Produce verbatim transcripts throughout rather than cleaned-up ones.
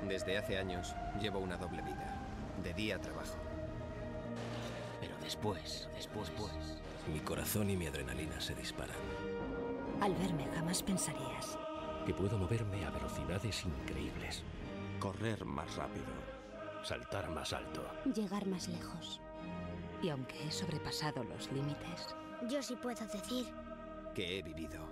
Desde hace años llevo una doble vida. De día trabajo. Pero después, después, después, mi corazón y mi adrenalina se disparan. Al verme jamás pensarías que puedo moverme a velocidades increíbles. Correr más rápido. Saltar más alto. llegar más lejos. Y aunque he sobrepasado los límites, yo sí puedo decir que he vivido.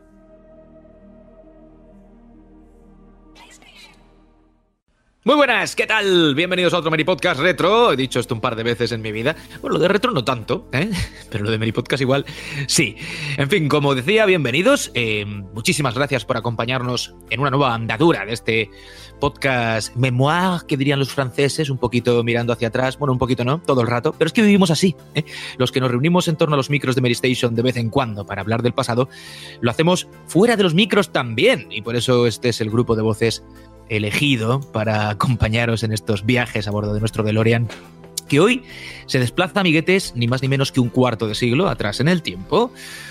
Muy buenas, ¿qué tal? Bienvenidos a otro Meripodcast Retro. He dicho esto un par de veces en mi vida. Bueno, lo de retro no tanto, ¿eh? Pero lo de Meripodcast igual sí. En fin, como decía, bienvenidos. Eh, muchísimas gracias por acompañarnos en una nueva andadura de este podcast Memoir, que dirían los franceses, un poquito mirando hacia atrás. Bueno, un poquito no, todo el rato. Pero es que vivimos así, ¿eh? Los que nos reunimos en torno a los micros de Meristation de vez en cuando para hablar del pasado, lo hacemos fuera de los micros también. Y por eso este es el grupo de voces elegido para acompañaros en estos viajes a bordo de nuestro DeLorean, que hoy se desplaza, amiguetes, ni más ni menos que un cuarto de siglo atrás en el tiempo,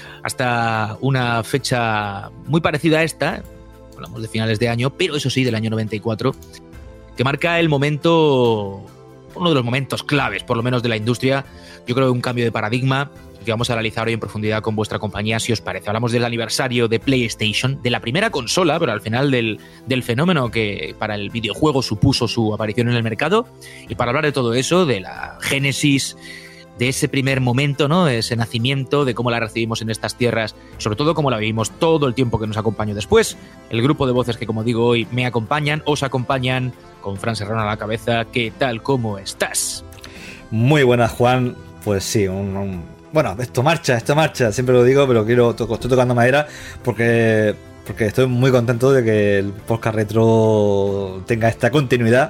hasta una fecha muy parecida a esta, hablamos de finales de año, pero eso sí, del año noventa y cuatro, que marca el momento, uno de los momentos claves, por lo menos de la industria, yo creo, un cambio de paradigma, que vamos a analizar hoy en profundidad con vuestra compañía, si os parece. Hablamos del aniversario de PlayStation, de la primera consola, pero al final del, del fenómeno que para el videojuego supuso su aparición en el mercado, y para hablar de todo eso, de la génesis de ese primer momento, ¿no? Ese nacimiento, de cómo la recibimos en estas tierras, sobre todo cómo la vivimos todo el tiempo que nos acompañó después. El grupo de voces que, como digo, hoy me acompañan, os acompañan, con Fran Serrano a la cabeza. ¿Qué tal? ¿Cómo estás? Muy buenas, Juan. Pues sí, un... un... Bueno, esto marcha, esto marcha, siempre lo digo, pero quiero estoy tocando madera porque, porque estoy muy contento de que el podcast retro tenga esta continuidad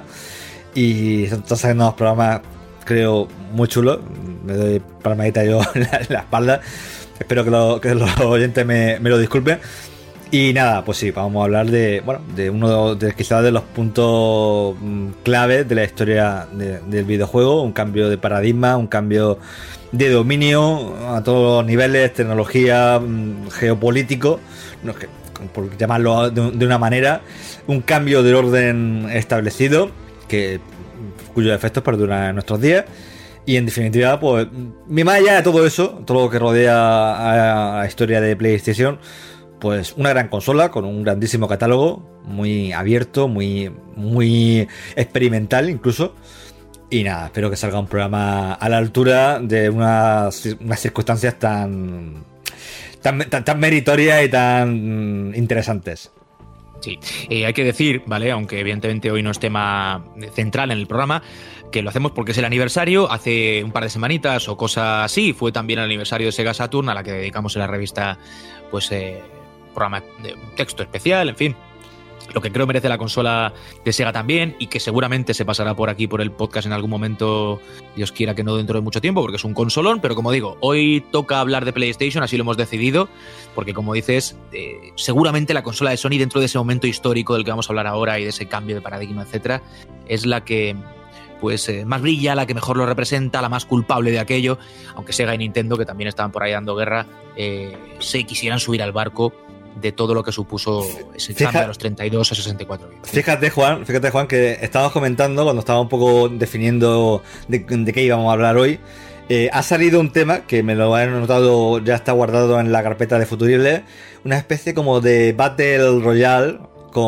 y están saliendo unos programas, creo, muy chulos. Me doy palmadita yo en la, en la espalda. Espero que, lo, que los oyentes me, me lo disculpen. Y nada, pues sí, vamos a hablar de, bueno, de uno de quizás de los puntos claves de la historia de, del videojuego, un cambio de paradigma, un cambio de dominio a todos los niveles, tecnología, geopolítico, no es que, por llamarlo de, de una manera, un cambio del orden establecido que cuyos efectos perduran en nuestros días. Y en definitiva, pues, más allá de todo eso, todo lo que rodea a la historia de PlayStation, pues una gran consola con un grandísimo catálogo, muy abierto, muy, muy experimental incluso. Y nada, espero que salga un programa a la altura de unas, unas circunstancias tan, tan, tan, tan meritorias y tan interesantes. Sí, eh, hay que decir, ¿vale? Aunque evidentemente hoy no es tema central en el programa, que lo hacemos porque es el aniversario. Hace un par de semanitas o cosa así, fue también el aniversario de Sega Saturn, a la que dedicamos en la revista, pues, eh, programa de texto especial, en fin. Lo que creo merece la consola de Sega también, y que seguramente se pasará por aquí por el podcast en algún momento, Dios quiera que no dentro de mucho tiempo, porque es un consolón. Pero como digo, hoy toca hablar de PlayStation, así lo hemos decidido, porque como dices, eh, seguramente la consola de Sony, dentro de ese momento histórico del que vamos a hablar ahora y de ese cambio de paradigma, etcétera, es la que pues eh, más brilla, la que mejor lo representa, la más culpable de aquello, aunque Sega y Nintendo, que también estaban por ahí dando guerra, eh, se quisieran subir al barco de todo lo que supuso ese Fija, cambio de los treinta y dos a sesenta y cuatro. Fíjate, Juan, fíjate, Juan, que estábamos comentando cuando estábamos un poco definiendo de, de qué íbamos a hablar hoy. Eh, ha salido un tema que me lo he notado, ya está guardado en la carpeta de Futurible, una especie como de Battle Royale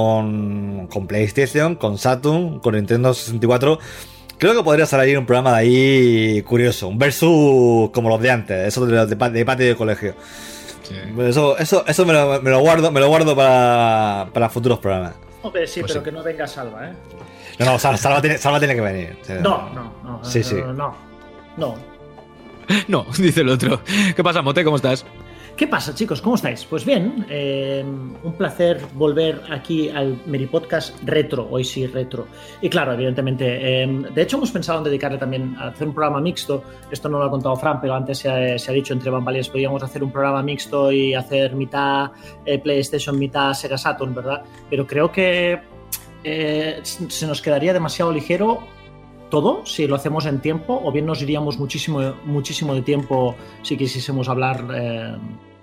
con, con PlayStation, con Saturn, con Nintendo sesenta y cuatro. Creo que podría salir un programa de ahí curioso, un versus como los de antes, eso de, de, de patio de colegio. Sí. Eso, eso, eso me lo, me lo guardo, me lo guardo para, para futuros programas. Hombre, sí, pues pero sí. que no venga Salva, ¿eh? No, no, Salva, Salva, tiene, Salva tiene que venir. No, no, no. Sí, sí. No, no. No, no, dice el otro. ¿Qué pasa, Mote? ¿Cómo estás? ¿Qué pasa, chicos? ¿Cómo estáis? Pues bien, eh, un placer volver aquí al Meripodcast Retro, hoy sí retro. Y claro, evidentemente, eh, de hecho hemos pensado en dedicarle también a hacer un programa mixto. Esto no lo ha contado Fran, pero antes se ha, se ha dicho entre bambalinas, podríamos hacer un programa mixto y hacer mitad eh, PlayStation, mitad Sega Saturn, ¿verdad? Pero creo que eh, se nos quedaría demasiado ligero todo si lo hacemos en tiempo, o bien nos iríamos muchísimo, muchísimo de tiempo si quisiésemos hablar eh,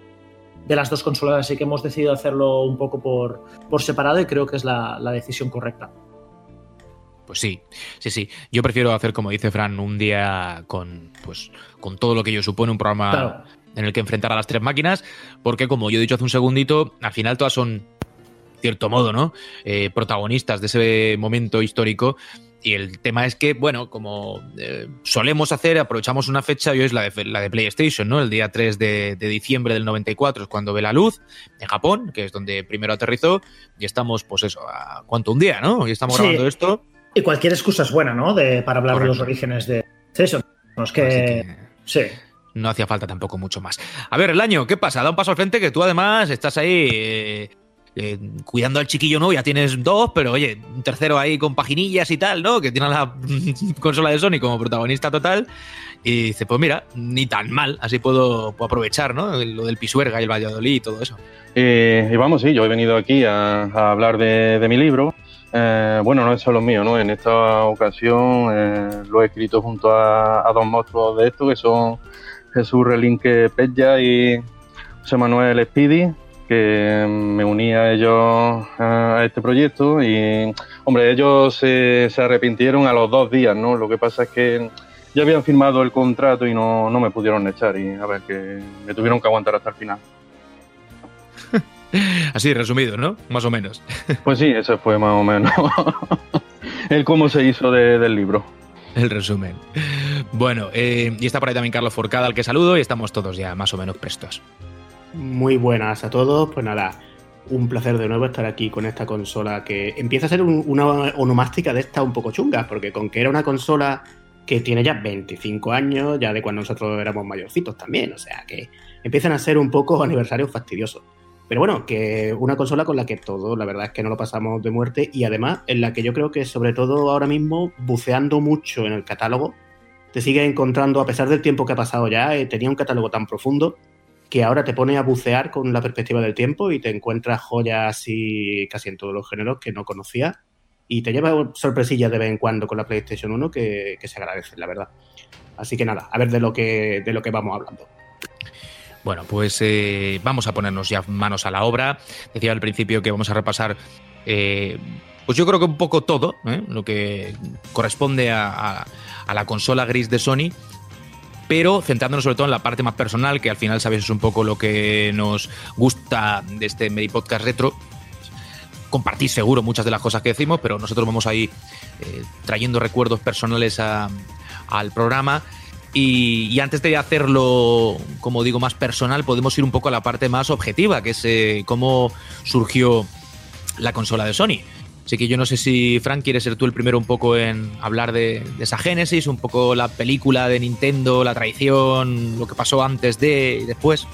de las dos consolas, así que hemos decidido hacerlo un poco por, por separado, y creo que es la, la decisión correcta. Pues sí, sí, sí. Yo prefiero hacer, como dice Fran, un día con, pues, con todo lo que ello supone, un programa claro. en el que enfrentar a las tres máquinas, porque como yo he dicho hace un segundito, al final todas son, cierto modo, ¿no? Eh, protagonistas de ese momento histórico. Y el tema es que, bueno, como eh, solemos hacer, aprovechamos una fecha y hoy es la de, la de PlayStation, ¿no? El día tres de, de diciembre del noventa y cuatro es cuando ve la luz en Japón, que es donde primero aterrizó, y estamos, pues eso, ¿a cuánto? Un día, ¿no? Hoy estamos sí. grabando esto. Y cualquier excusa es buena, ¿no? De, para hablar Correcto. de los orígenes de PlayStation. No es que... que... Sí. No hacía falta tampoco mucho más. A ver, el año, ¿qué pasa? Da un paso al frente que tú además estás ahí... Eh... Eh, cuidando al chiquillo, ¿no? Ya tienes dos, pero oye, un tercero ahí con paginillas y tal, ¿no? Que tiene la consola de Sony como protagonista total. Y dice, pues mira, ni tan mal, así puedo, puedo aprovechar, ¿no? Lo del Pisuerga y el Valladolid y todo eso. Eh, y vamos, sí, yo he venido aquí a, a hablar de, de mi libro. Eh, bueno, no es solo mío, ¿no? En esta ocasión eh, lo he escrito junto a, a dos monstruos de esto, que son Jesús Relinque Pella y José Manuel Speedy, que me uní a ellos a este proyecto y, hombre, ellos se, se arrepintieron a los dos días, ¿no? Lo que pasa es que ya habían firmado el contrato y no, no me pudieron echar y, a ver, que me tuvieron que aguantar hasta el final. Así, resumido, ¿no? Más o menos. Pues sí, ese fue más o menos el cómo se hizo de, del libro. El resumen. Bueno, eh, y está por ahí también Carlos Forcada, al que saludo, y estamos todos ya más o menos prestos. Muy buenas a todos, pues nada, un placer de nuevo estar aquí con esta consola que empieza a ser un, una onomástica de esta un poco chunga, porque con que era una consola que tiene ya veinticinco años, ya de cuando nosotros éramos mayorcitos también, o sea que empiezan a ser un poco aniversarios fastidiosos. Pero bueno, que una consola con la que todos, la verdad es que no lo pasamos de muerte y además en la que yo creo que sobre todo ahora mismo, buceando mucho en el catálogo, te sigues encontrando, a pesar del tiempo que ha pasado ya, eh, tenía un catálogo tan profundo que ahora te pone a bucear con la perspectiva del tiempo y te encuentras joyas así casi en todos los géneros que no conocías y te lleva sorpresillas de vez en cuando con la PlayStation uno que, que se agradecen, la verdad. Así que nada, a ver de lo que, de lo que vamos hablando. Bueno, pues eh, vamos a ponernos ya manos a la obra. Decía al principio que vamos a repasar, eh, pues yo creo que un poco todo, ¿eh? Lo que corresponde a, a, a la consola gris de Sony, pero centrándonos sobre todo en la parte más personal, que al final sabéis es un poco lo que nos gusta de este Meri Podcast Retro. Compartís seguro muchas de las cosas que decimos, pero nosotros vamos ahí eh, trayendo recuerdos personales a, al programa. Y, y antes de hacerlo, como digo, más personal, podemos ir un poco a la parte más objetiva, que es eh, cómo surgió la consola de Sony. Así que yo no sé si, Frank, quieres ser tú el primero un poco en hablar de, de esa génesis, un poco la película de Nintendo, la traición, lo que pasó antes de y después.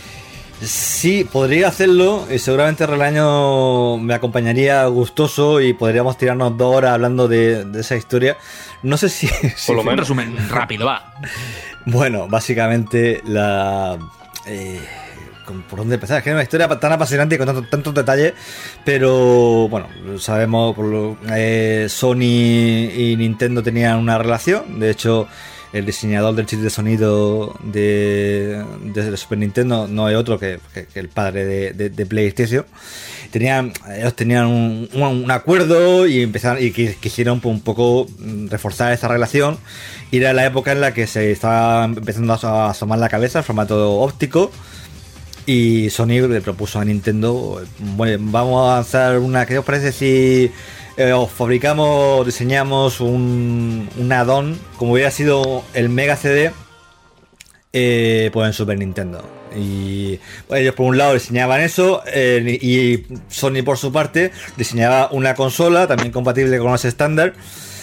Sí, podría hacerlo y seguramente Relaño me acompañaría gustoso y podríamos tirarnos dos horas hablando de, de esa historia. No sé si... si Por lo menos un resumen rápido, va. Bueno, básicamente la... Eh, ¿por dónde empezar? Es que es una historia tan apasionante y con tantos, tantos detalles, pero bueno, sabemos, por lo, eh, Sony y Nintendo tenían una relación. De hecho, el diseñador del chip de sonido de, de, de Super Nintendo no es otro que, que, que el padre de, de, de PlayStation. Tenían, ellos tenían un, un, un acuerdo y empezaron y quisieron un poco reforzar esa relación. Y era la época en la que se estaba empezando a asomar la cabeza el formato óptico. Y Sony le propuso a Nintendo, bueno, vamos a lanzar una, ¿qué os parece si eh, os fabricamos, diseñamos un, un add-on, como hubiera sido el Mega C D, eh, pues en Super Nintendo? Y pues, ellos por un lado diseñaban eso, eh, y Sony por su parte diseñaba una consola también compatible con los estándar.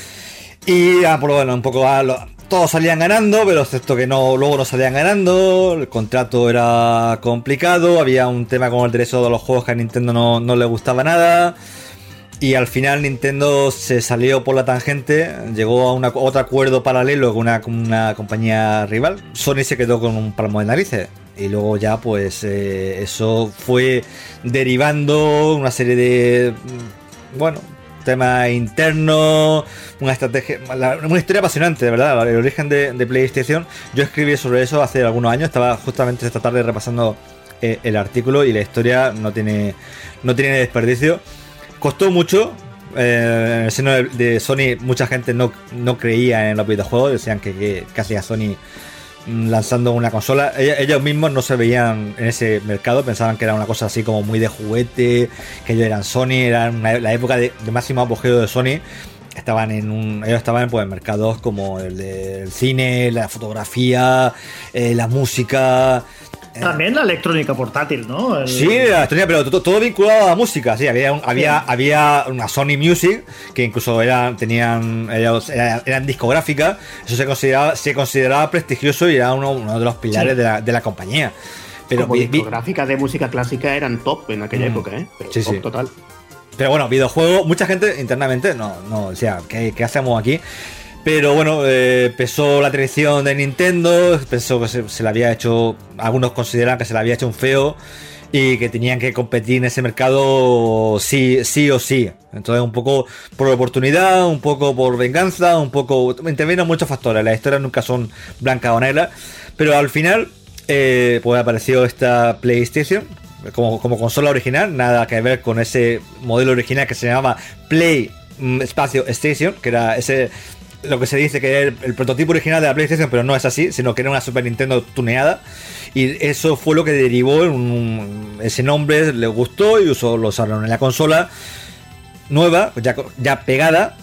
Y ah, pues, bueno, un poco a lo, todos salían ganando, pero excepto que no, luego no salían ganando. El contrato era complicado, había un tema con el derecho de los juegos que a Nintendo no, no le gustaba nada. Y al final Nintendo se salió por la tangente, llegó a, una, a otro acuerdo paralelo con una, con una compañía rival. Sony se quedó con un palmo de narices. Y luego ya pues eh, eso fue derivando una serie de... Bueno... tema interno, una estrategia, una historia apasionante, de verdad, el origen de, de PlayStation. Yo escribí sobre eso hace algunos años, estaba justamente esta tarde repasando eh, el artículo y la historia no tiene no tiene desperdicio. Costó mucho, Eh, en el seno de, de Sony mucha gente no, no creía en los videojuegos, decían que, que, que hacía Sony lanzando una consola. Ellos, ellos mismos no se veían en ese mercado, pensaban que era una cosa así como muy de juguete, que ellos eran Sony, era una, la época de, de máximo apogeo de Sony. Estaban en un, ellos estaban pues, en mercados como el del cine, la fotografía, eh, la música. También la electrónica portátil, ¿no? El... Sí, la electrónica, pero todo, todo vinculado a la música. Sí, había, un, había, sí. había una Sony Music que incluso eran, tenían, ellos eran, eran discográficas. Eso se consideraba, se consideraba prestigioso y era uno, uno de los pilares sí. de, la, de la compañía. Pero como vi, discográficas de música clásica eran top en aquella mm, época, ¿eh? Pero sí, top sí. total. Pero bueno, videojuegos, mucha gente internamente no, no decía, ¿qué, qué hacemos aquí? Pero bueno, eh, pesó la tradición de Nintendo, pensó que se, se le había hecho, algunos consideran que se le había hecho un feo y que tenían que competir en ese mercado sí, sí o sí. Entonces un poco por oportunidad, un poco por venganza, un poco... intervienen muchos factores, las historias nunca son blancas o negras, pero al final eh, pues apareció esta PlayStation como, como consola original, nada que ver con ese modelo original que se llamaba Play mm, Espacio Station, que era ese... lo que se dice que era el, el prototipo original de la PlayStation, pero no es así, sino que era una Super Nintendo tuneada. Y eso fue lo que derivó en un, ese nombre, le gustó y usó, lo usaron en la consola nueva, ya, ya pegada.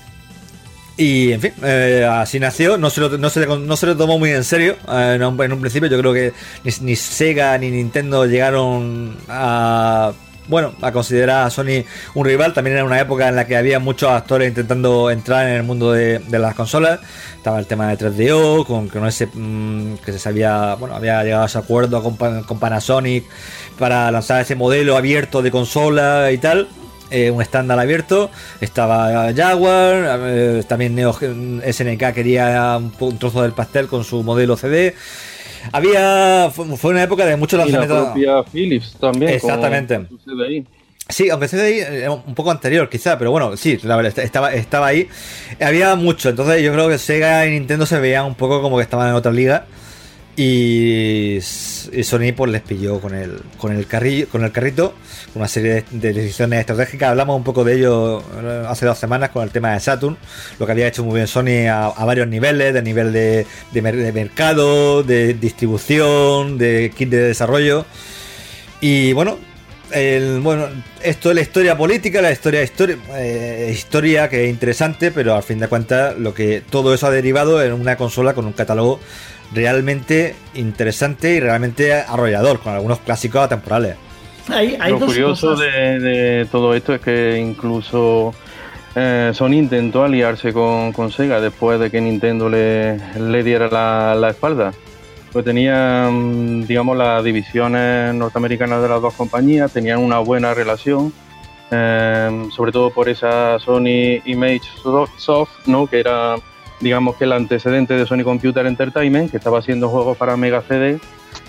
Y en fin, eh, así nació. No se, lo, no, se, no se lo tomó muy en serio eh, en, un, en un principio. Yo creo que ni, ni Sega ni Nintendo llegaron a... bueno, a considerar a Sony un rival. También era una época en la que había muchos actores intentando entrar en el mundo de, de las consolas. Estaba el tema de tres D O, con, con ese mmm, que se sabía, bueno, había llegado a ese acuerdo con, con Panasonic para lanzar ese modelo abierto de consola y tal. Eh, un estándar abierto. Estaba Jaguar, eh, también Neo S N K quería un, un trozo del pastel con su modelo C D. Había fue, fue una época de muchos lanzamientos. Y la propia Philips también. Exactamente. Con su C D I. Sí, aunque C D I era un poco anterior, quizá, pero bueno, sí, la verdad, estaba, estaba ahí. Había mucho, entonces yo creo que Sega y Nintendo se veían un poco como que estaban en otra liga. Y, y Sony pues les pilló con el con el carrillo, con el carrito, con una serie de, de decisiones estratégicas. Hablamos un poco de ello hace dos semanas con el tema de Saturn, lo que había hecho muy bien Sony a, a varios niveles, de nivel de, de, de mercado, de distribución, de kit de desarrollo. Y bueno, el, bueno, esto es la historia política, la historia historia, eh, historia que es interesante, pero al fin de cuentas lo que todo eso ha derivado en una consola con un catálogo realmente interesante y realmente arrollador, con algunos clásicos atemporales. Hay, hay Lo dos curioso cosas. de, de todo esto es que incluso eh, Sony intentó aliarse con, con Sega después de que Nintendo le, le diera la, la espalda. Pues tenían, digamos, las divisiones norteamericanas de las dos compañías, tenían una buena relación, eh, sobre todo por esa Sony Image Soft, ¿no? Que era, digamos, que el antecedente de Sony Computer Entertainment, que estaba haciendo juegos para Mega C D.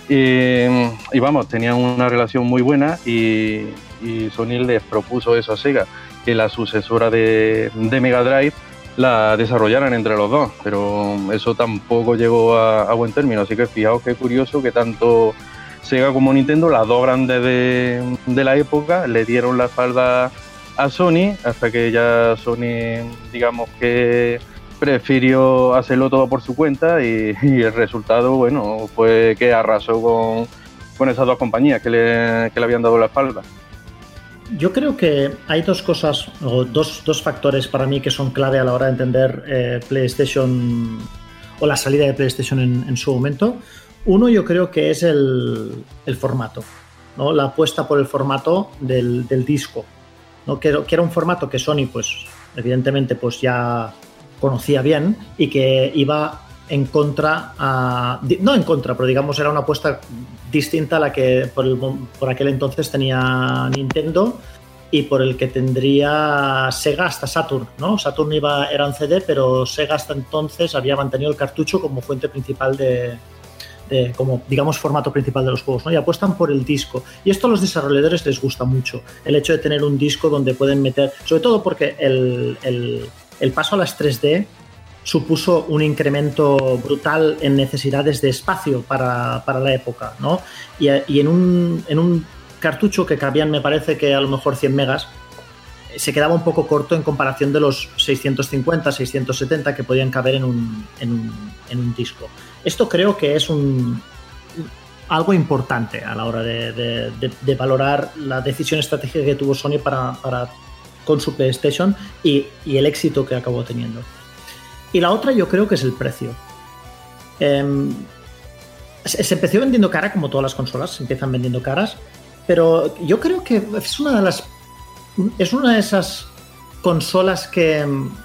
Y, y vamos, tenían una relación muy buena y, y Sony les propuso eso a Sega, que la sucesora de, de Mega Drive la desarrollaran entre los dos, pero eso tampoco llegó a, a buen término. Así que fijaos qué curioso que tanto Sega como Nintendo, las dos grandes de, de la época, le dieron la espalda a Sony, hasta que ya Sony, digamos que prefirió hacerlo todo por su cuenta y, y el resultado, bueno, fue que arrasó con, con esas dos compañías que le, que le habían dado la espalda. Yo creo que hay dos cosas, o dos, dos factores para mí que son clave a la hora de entender eh, PlayStation o la salida de PlayStation en, en su momento. Uno, yo creo que es el, el formato, ¿no? La apuesta por el formato del, del disco, ¿no? Que, que era un formato que Sony, pues, evidentemente, pues ya conocía bien y que iba en contra, a, no en contra, pero digamos era una apuesta distinta a la que por, el, por aquel entonces tenía Nintendo y por el que tendría Sega hasta Saturn, ¿no? Saturn iba, era un C D, pero Sega hasta entonces había mantenido el cartucho como fuente principal de, de como digamos formato principal de los juegos, ¿no? Y apuestan por el disco. Y esto a los desarrolladores les gusta mucho, el hecho de tener un disco donde pueden meter, sobre todo porque el, el El paso a las tres D supuso un incremento brutal en necesidades de espacio para, para la época, ¿no? Y, y en, un, en un cartucho que cabían, me parece que a lo mejor cien megas, se quedaba un poco corto en comparación de los seiscientos cincuenta, seiscientos setenta que podían caber en un, en un, en un disco. Esto creo que es un, algo importante a la hora de, de, de, de valorar la decisión estratégica que tuvo Sony para, para, con su PlayStation y, y el éxito que acabó teniendo. Y la otra yo creo que es el precio. Eh, se empezó vendiendo cara como todas las consolas, se empiezan vendiendo caras, pero yo creo que es una de las es una de esas consolas que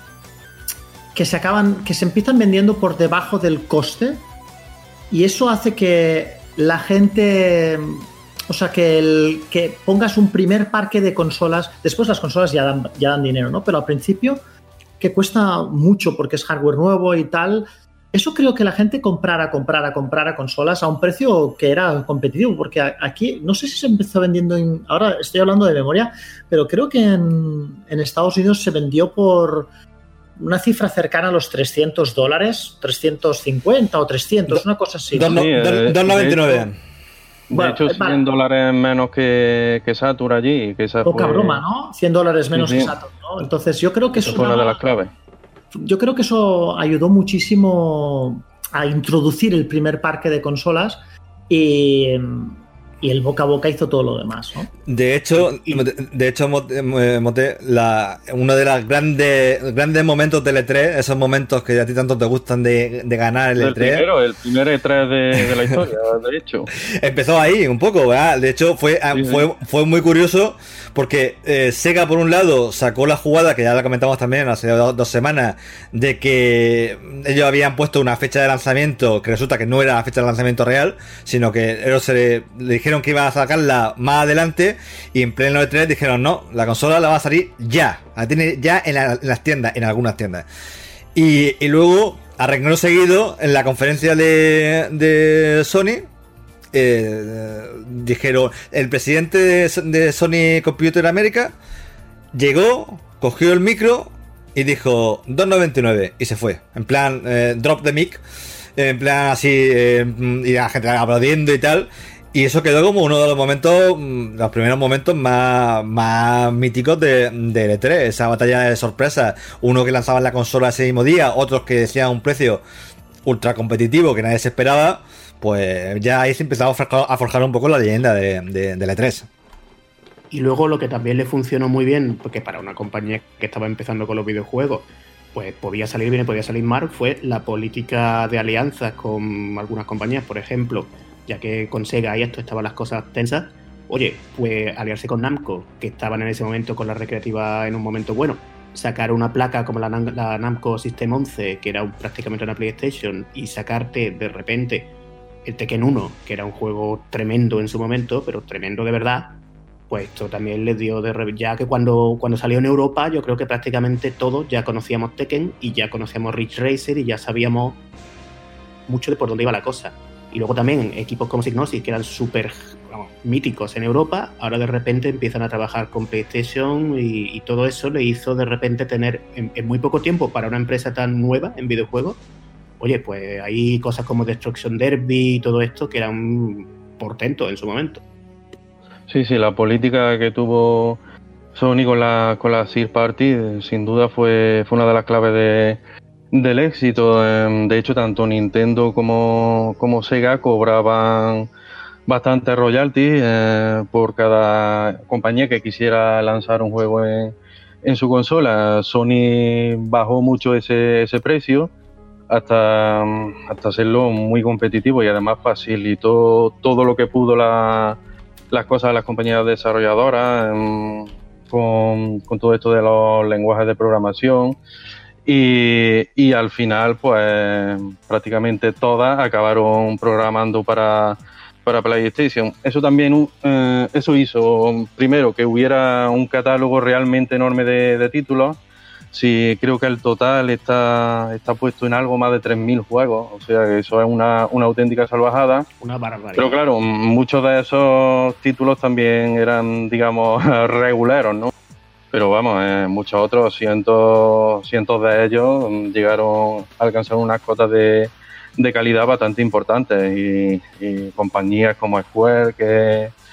que se acaban que se empiezan vendiendo por debajo del coste, y eso hace que la gente, o sea, que el que pongas un primer parque de consolas, después las consolas ya dan ya dan dinero, ¿no? Pero al principio, que cuesta mucho porque es hardware nuevo y tal, eso creo que la gente comprara, comprara, comprara consolas a un precio que era competitivo, porque aquí, no sé si se empezó vendiendo, en, ahora estoy hablando de memoria, pero creo que en, en Estados Unidos se vendió por una cifra cercana a los trescientos dólares, trescientos cincuenta o trescientos, Do, una cosa así. dos noventa y nueve. De bueno, hecho, cien vale. dólares menos que, que Saturn allí. Que esa Poca fue... broma, ¿no? cien dólares menos sí, sí. que Saturn, ¿no? Entonces yo creo que eso es fue una... una de las claves. Yo creo que eso ayudó muchísimo a introducir el primer parque de consolas y, y el boca a boca hizo todo lo demás, ¿no? De hecho, de hecho Mote, la, uno de los grandes, grandes momentos del E tres, esos momentos que a ti tanto te gustan de, de ganar el, el E tres. Primero, el primer E tres de, de la historia, de hecho. Empezó ahí un poco, ¿verdad? De hecho, fue, sí, fue, sí. fue muy curioso porque eh, Sega, por un lado, sacó la jugada, que ya la comentamos también hace dos, dos semanas, de que ellos habían puesto una fecha de lanzamiento que resulta que no era la fecha de lanzamiento real, sino que ellos se le, le dijeron que iban a sacarla más adelante, y en pleno E tres dijeron no, la consola la va a salir ya, la tiene ya en, la, en las tiendas, en algunas tiendas. Y, y luego, a renglón seguido, en la conferencia de, de Sony, eh, dijeron, el presidente de, de Sony Computer America llegó, cogió el micro y dijo dos noventa y nueve y se fue, en plan eh, drop the mic, en plan así, eh, y la gente aplaudiendo y tal. Y eso quedó como uno de los momentos, los primeros momentos más, más míticos de, de E tres, esa batalla de sorpresas. Uno que lanzaban la consola ese mismo día, otros que decían un precio ultra competitivo que nadie se esperaba. Pues ya ahí se empezaba a forjar, a forjar un poco la leyenda de, de, de E tres. Y luego lo que también le funcionó muy bien, porque para una compañía que estaba empezando con los videojuegos, pues podía salir bien y podía salir mal, fue la política de alianzas con algunas compañías. Por ejemplo, ya que con Sega y esto estaban las cosas tensas, oye, pues aliarse con Namco, que estaban en ese momento con la recreativa en un momento bueno, sacar una placa como la, la Namco System once, que era un, prácticamente una PlayStation, y sacarte de repente el Tekken uno, que era un juego tremendo en su momento, pero tremendo de verdad, pues esto también les dio de... Re... Ya que cuando, cuando salió en Europa, yo creo que prácticamente todos ya conocíamos Tekken y ya conocíamos Ridge Racer y ya sabíamos mucho de por dónde iba la cosa. Y luego también equipos como Psygnosis, que eran súper vamos, míticos en Europa, ahora de repente empiezan a trabajar con PlayStation y, y todo eso le hizo de repente tener en, en muy poco tiempo para una empresa tan nueva en videojuegos. Oye, pues hay cosas como Destruction Derby y todo esto que eran portentos en su momento. Sí, sí, la política que tuvo Sony con la, con la Third Party sin duda fue, fue una de las claves de... del éxito. De hecho, tanto Nintendo como, como Sega cobraban bastante royalties eh, por cada compañía que quisiera lanzar un juego en, en su consola. Sony bajó mucho ese, ese precio hasta, hasta hacerlo muy competitivo y además facilitó todo lo que pudo la, las cosas a las compañías desarrolladoras eh, con, con todo esto de los lenguajes de programación. Y, y al final, pues prácticamente todas acabaron programando para, para PlayStation. Eso también eh, eso hizo, primero, que hubiera un catálogo realmente enorme de, de títulos. Sí, creo que el total está, está puesto en algo más de tres mil juegos, o sea que eso es una, una auténtica salvajada. Una barbaridad. Pero claro, muchos de esos títulos también eran, digamos, reguleros, ¿no? Pero vamos, eh, muchos otros, cientos, cientos de ellos llegaron a alcanzar unas cotas de, de calidad bastante importantes y, y compañías como Square que,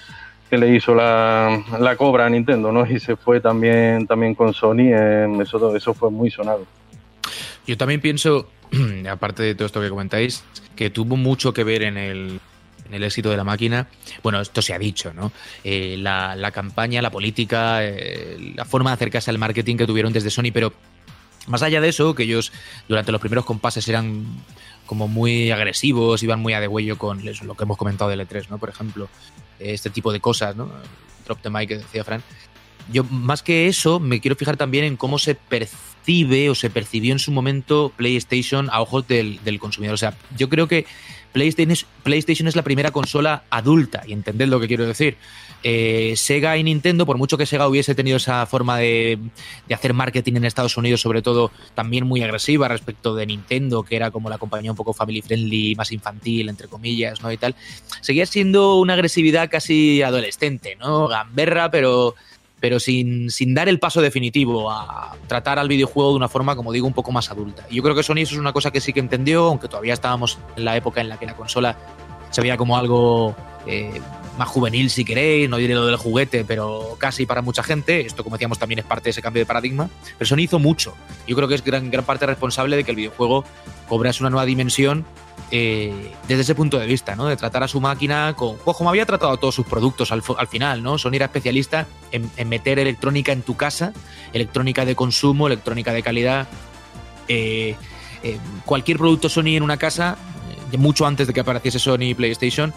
que le hizo la, la cobra a Nintendo, ¿no? Y se fue también, también con Sony, eh, eso, eso fue muy sonado. Yo también pienso, aparte de todo esto que comentáis, que tuvo mucho que ver en el, en el éxito de la máquina. Bueno, esto se ha dicho, ¿no? Eh, la, la campaña, la política, eh, la forma de acercarse al marketing que tuvieron desde Sony, pero más allá de eso, que ellos durante los primeros compases eran como muy agresivos, iban muy a degüello con lo que hemos comentado del E tres, ¿no? Por ejemplo, este tipo de cosas, ¿no? Drop the mic que decía Fran. Yo, más que eso, me quiero fijar también en cómo se percibe o se percibió en su momento PlayStation a ojos del, del consumidor. O sea, yo creo que PlayStation es, PlayStation es la primera consola adulta, y entended lo que quiero decir. Eh, Sega y Nintendo, por mucho que Sega hubiese tenido esa forma de, de hacer marketing en Estados Unidos, sobre todo también muy agresiva respecto de Nintendo, que era como la compañía un poco family friendly, más infantil, entre comillas, ¿no? Y tal, seguía siendo una agresividad casi adolescente, ¿no? Gamberra, pero... pero sin, sin dar el paso definitivo a tratar al videojuego de una forma, como digo, un poco más adulta. Y yo creo que Sony eso es una cosa que sí que entendió, aunque todavía estábamos en la época en la que la consola se veía como algo eh, más juvenil, si queréis, no diré lo del juguete, pero casi para mucha gente. Esto, como decíamos, también es parte de ese cambio de paradigma. Pero Sony hizo mucho. Yo creo que es gran, gran parte responsable de que el videojuego cobrase una nueva dimensión Eh, desde ese punto de vista, ¿no? De tratar a su máquina con, pues como había tratado a todos sus productos al, al final, ¿no? Sony era especialista en, en meter electrónica en tu casa, electrónica de consumo, electrónica de calidad. Eh, eh, cualquier producto Sony en una casa, eh, mucho antes de que apareciese Sony y PlayStation,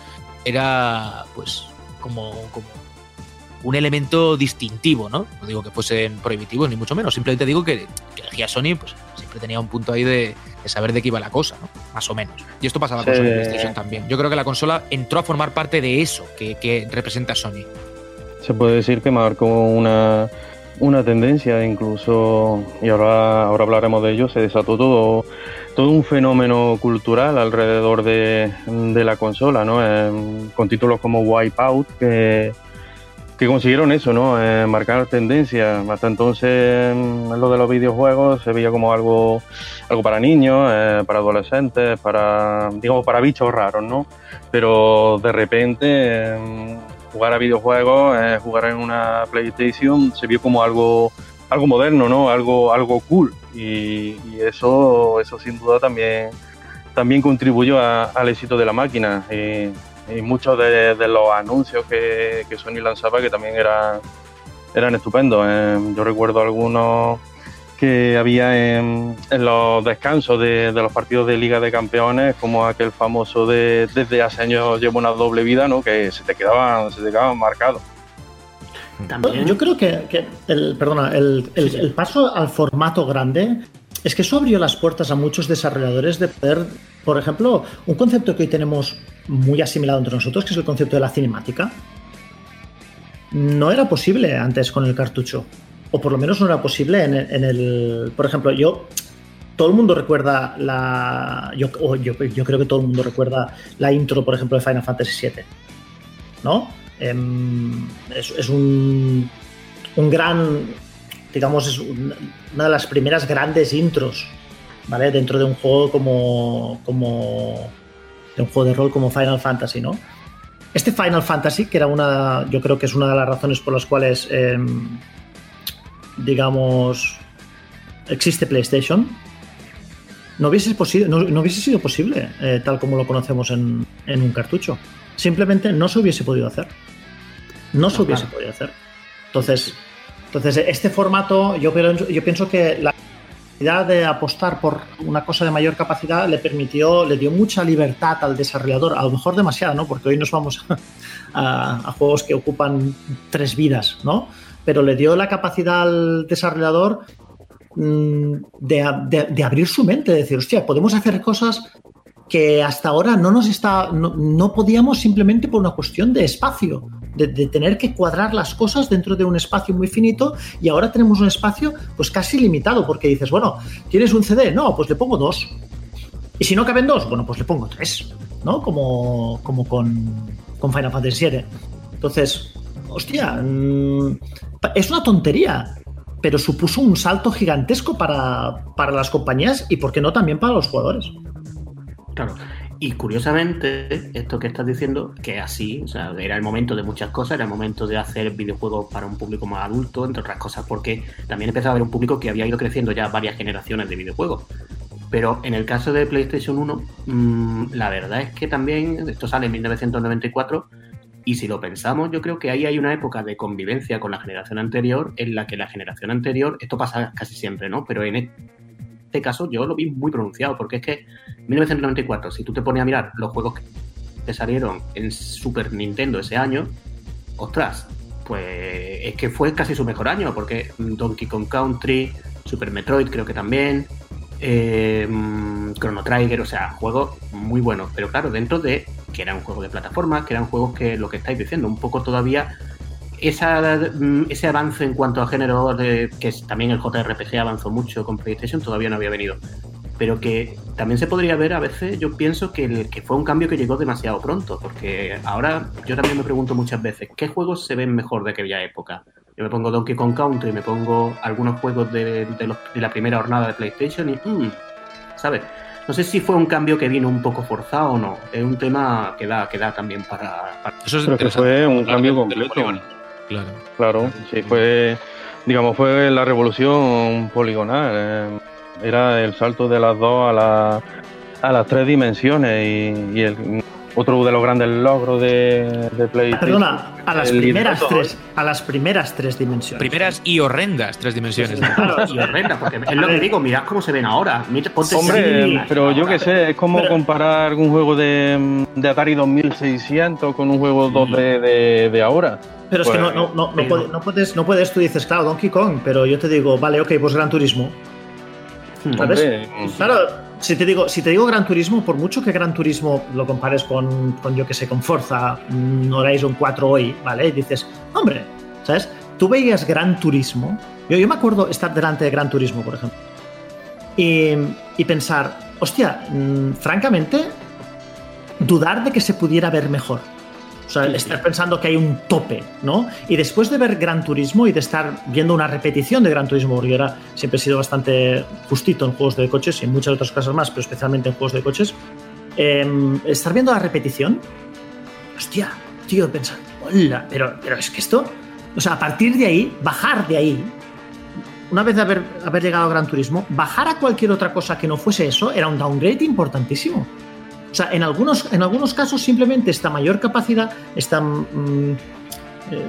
era pues como, como un elemento distintivo, ¿no? No digo que fuesen prohibitivos, ni mucho menos. Simplemente digo que, que elegía Sony, pues siempre tenía un punto ahí de, de saber de qué iba la cosa, ¿no? Más o menos. Y esto pasaba con Sí. Sony y PlayStation también. Yo creo que la consola entró a formar parte de eso que, que representa Sony. Se puede decir que marcó una, una tendencia, incluso, y ahora, ahora hablaremos de ello, se desató todo, todo un fenómeno cultural alrededor de, de la consola, ¿no? Eh, con títulos como Wipeout, que que consiguieron eso, ¿no? Eh, marcar tendencia. Hasta entonces, en lo de los videojuegos se veía como algo, algo para niños, eh, para adolescentes, para, digamos, para bichos raros, ¿no? Pero de repente, eh, jugar a videojuegos, eh, jugar en una PlayStation, se vio como algo, algo moderno, ¿no? Algo, algo cool. Y, y eso, eso sin duda también, también contribuyó a, al éxito de la máquina. Y, y muchos de, de los anuncios que, que Sony lanzaba que también eran, eran estupendos. Eh, yo recuerdo algunos que había en, en los descansos de, de los partidos de Liga de Campeones, como aquel famoso de desde hace años llevo una doble vida, ¿no? Que se te quedaban, se te quedaban marcados. También. Yo creo que, que el, perdona, el, el, el paso al formato grande es que eso abrió las puertas a muchos desarrolladores de poder, por ejemplo, un concepto que hoy tenemos muy asimilado entre nosotros, que es el concepto de la cinemática. No era posible antes con el cartucho, o por lo menos no era posible en el, en el por ejemplo, yo, todo el mundo recuerda la, yo, o yo, yo creo que todo el mundo recuerda la intro, por ejemplo, de Final Fantasy siete, ¿no? Eh, es, es un, un gran, digamos, es una de las primeras grandes intros, ¿vale? Dentro de un juego como, como de un juego de rol como Final Fantasy, ¿no? Este Final Fantasy, que era una, yo creo que es una de las razones por las cuales, eh, digamos, existe PlayStation, no hubiese, posi- no, no hubiese sido posible eh, tal como lo conocemos en, en un cartucho. Simplemente no se hubiese podido hacer. No se hubiese podido hacer. Entonces, entonces este formato, yo, yo pienso que la capacidad de apostar por una cosa de mayor capacidad le permitió, le dio mucha libertad al desarrollador, a lo mejor demasiada, ¿no? Porque hoy nos vamos a, a, a juegos que ocupan tres vidas, ¿no? Pero le dio la capacidad al desarrollador mmm, de, de, de abrir su mente, de decir, hostia, podemos hacer cosas que hasta ahora no nos está, no, no podíamos simplemente por una cuestión de espacio, de, de tener que cuadrar las cosas dentro de un espacio muy finito, y ahora tenemos un espacio pues casi limitado, porque dices, bueno, ¿tienes un C D? No, pues le pongo dos. Y si no caben dos, bueno, pues le pongo tres, ¿no? Como, como con, con Final Fantasy siete. Entonces, hostia, mmm, es una tontería, pero supuso un salto gigantesco para, para las compañías y, ¿por qué no, también para los jugadores? Claro. Y curiosamente, esto que estás diciendo, que así, o sea, era el momento de muchas cosas, era el momento de hacer videojuegos para un público más adulto, entre otras cosas, porque también empezaba a haber un público que había ido creciendo ya varias generaciones de videojuegos. Pero en el caso de PlayStation uno, mmm, la verdad es que también, esto sale en mil novecientos noventa y cuatro, y si lo pensamos, yo creo que ahí hay una época de convivencia con la generación anterior, en la que la generación anterior, esto pasa casi siempre, ¿no? Pero en este caso yo lo vi muy pronunciado, porque es que mil novecientos noventa y cuatro, si tú te pones a mirar los juegos que salieron en Super Nintendo ese año, ostras, pues es que fue casi su mejor año, porque Donkey Kong Country, Super Metroid creo que también, eh, Chrono Trigger, o sea, juegos muy buenos, pero claro, dentro de que era un juego de plataformas, que eran juegos que, lo que estáis diciendo, un poco todavía esa, ese avance en cuanto a género, de, que también el J R P G avanzó mucho con PlayStation, todavía no había venido. Pero que también se podría ver a veces, yo pienso que, el, que fue un cambio que llegó demasiado pronto, porque ahora yo también me pregunto muchas veces, ¿qué juegos se ven mejor de aquella época? Yo me pongo Donkey Kong Country, me pongo algunos juegos de, de, los, de la primera jornada de PlayStation y, mmm, ¿sabes? No sé si fue un cambio que vino un poco forzado o no. Es un tema que da, que da también para... para... Eso es Creo que fue un cambio completo. Claro. Claro, sí, fue, digamos, fue la revolución poligonal. Eh, era el salto de las dos a, la, a las tres dimensiones y, y el... Otro de los grandes logros de, de PlayStation. Perdona, a las primeras tres, a las primeras tres dimensiones. Primeras y horrendas tres dimensiones. Sí, claro, y horrendas, porque es lo que digo, mirad cómo se ven ahora. Ponte Hombre, sí, pero ahora. Yo qué sé, es como pero, comparar algún juego de, de Atari dos mil seiscientos con un juego sí. dos D de, de ahora. Pero es pues, que no, no, no, no, puedes, no, puedes, no puedes, tú dices, claro, Donkey Kong, pero yo te digo, vale, ok, pues Gran Turismo. ¿Sabes? Hombre, claro. Si te digo, si te digo Gran Turismo, por mucho que Gran Turismo lo compares con, con yo que sé, con Forza Horizon cuatro hoy, ¿vale? Y dices, hombre, ¿sabes? Tú veías Gran Turismo. Yo, yo me acuerdo estar delante de Gran Turismo, por ejemplo, y, y pensar, hostia, mmm, francamente, dudar de que se pudiera ver mejor. O sea, estar pensando que hay un tope, ¿no? Y después de ver Gran Turismo y de estar viendo una repetición de Gran Turismo, porque yo era, siempre he sido bastante justito en juegos de coches y en muchas otras cosas más, pero especialmente en juegos de coches, eh, estar viendo la repetición, hostia, tío, pensar, hola, pero, pero es que esto, o sea, a partir de ahí, bajar de ahí, una vez de haber, haber llegado a Gran Turismo, bajar a cualquier otra cosa que no fuese eso, era un downgrade importantísimo. O sea, en algunos, en algunos casos simplemente esta mayor capacidad, esta, mmm, eh,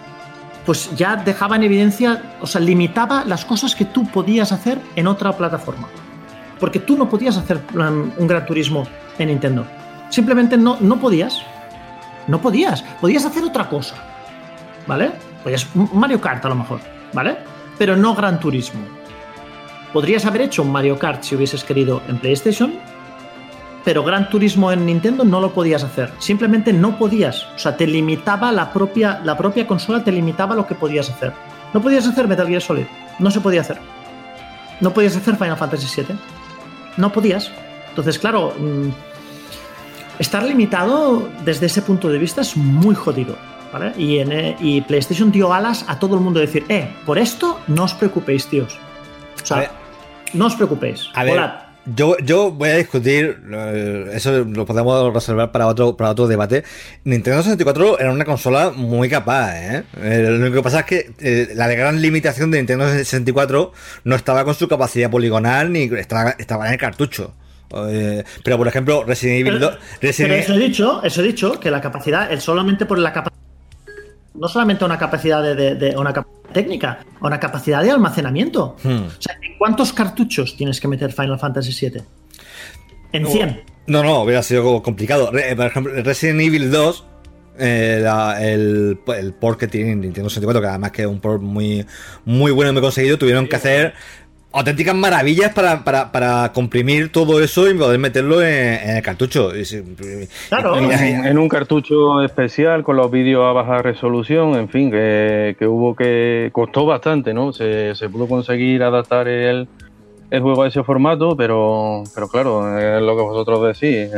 pues ya dejaba en evidencia, o sea, limitaba las cosas que tú podías hacer en otra plataforma. Porque tú no podías hacer um, un Gran Turismo en Nintendo. Simplemente no, no podías. No podías. Podías hacer otra cosa. ¿Vale? Podías Mario Kart a lo mejor. ¿Vale? Pero no Gran Turismo. Podrías haber hecho un Mario Kart si hubieses querido en PlayStation, pero Gran Turismo en Nintendo no lo podías hacer. Simplemente no podías. O sea, te limitaba la propia, la propia consola, te limitaba lo que podías hacer. No podías hacer Metal Gear Solid. No se podía hacer. No podías hacer Final Fantasy siete. No podías. Entonces, claro, mmm, estar limitado desde ese punto de vista es muy jodido, ¿vale? Y, en, y PlayStation dio alas a todo el mundo de decir, eh, por esto no os preocupéis, tíos. O sea, no os preocupéis. A ver. Yo, yo voy a discutir, eso lo podemos reservar para otro, para otro debate. Nintendo sesenta y cuatro era una consola muy capaz, ¿eh? Lo único que pasa es que eh, la gran limitación de Nintendo sesenta y cuatro no estaba con su capacidad poligonal ni estaba, estaba en el cartucho. Eh, pero por ejemplo, Resident Evil dos. Resident pero eso he dicho, eso he dicho, que la capacidad, el solamente por la capacidad. No solamente una capacidad de, de, de una capacidad técnica, una capacidad de almacenamiento. Hmm. O sea, ¿en cuántos cartuchos tienes que meter Final Fantasy siete? ¿En cien? No, no, hubiera sido complicado. Por ejemplo, Resident Evil dos, eh, la, el, el port que tiene Nintendo sesenta y cuatro, que además que es un port muy, muy bueno y muy conseguido, tuvieron sí, que hacer auténticas maravillas para, para, para comprimir todo eso y poder meterlo en, en el cartucho. Claro, en, en un cartucho especial con los vídeos a baja resolución, en fin, que, que hubo que costó bastante, ¿no? Se, se pudo conseguir adaptar el, el juego a ese formato, pero, pero claro, es lo que vosotros decís.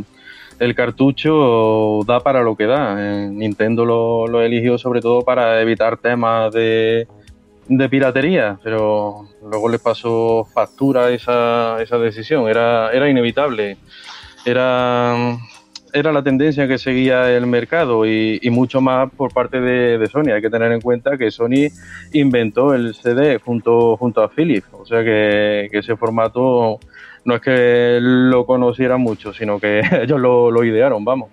El cartucho da para lo que da. Nintendo lo, lo eligió sobre todo para evitar temas de de piratería, pero luego les pasó factura esa, esa decisión, era, era inevitable. era, era la tendencia que seguía el mercado y, y mucho más por parte de, de Sony. Hay que tener en cuenta que Sony inventó el C D junto, junto a Philips, o sea que, que ese formato no es que lo conocieran mucho, sino que ellos lo, lo idearon, vamos.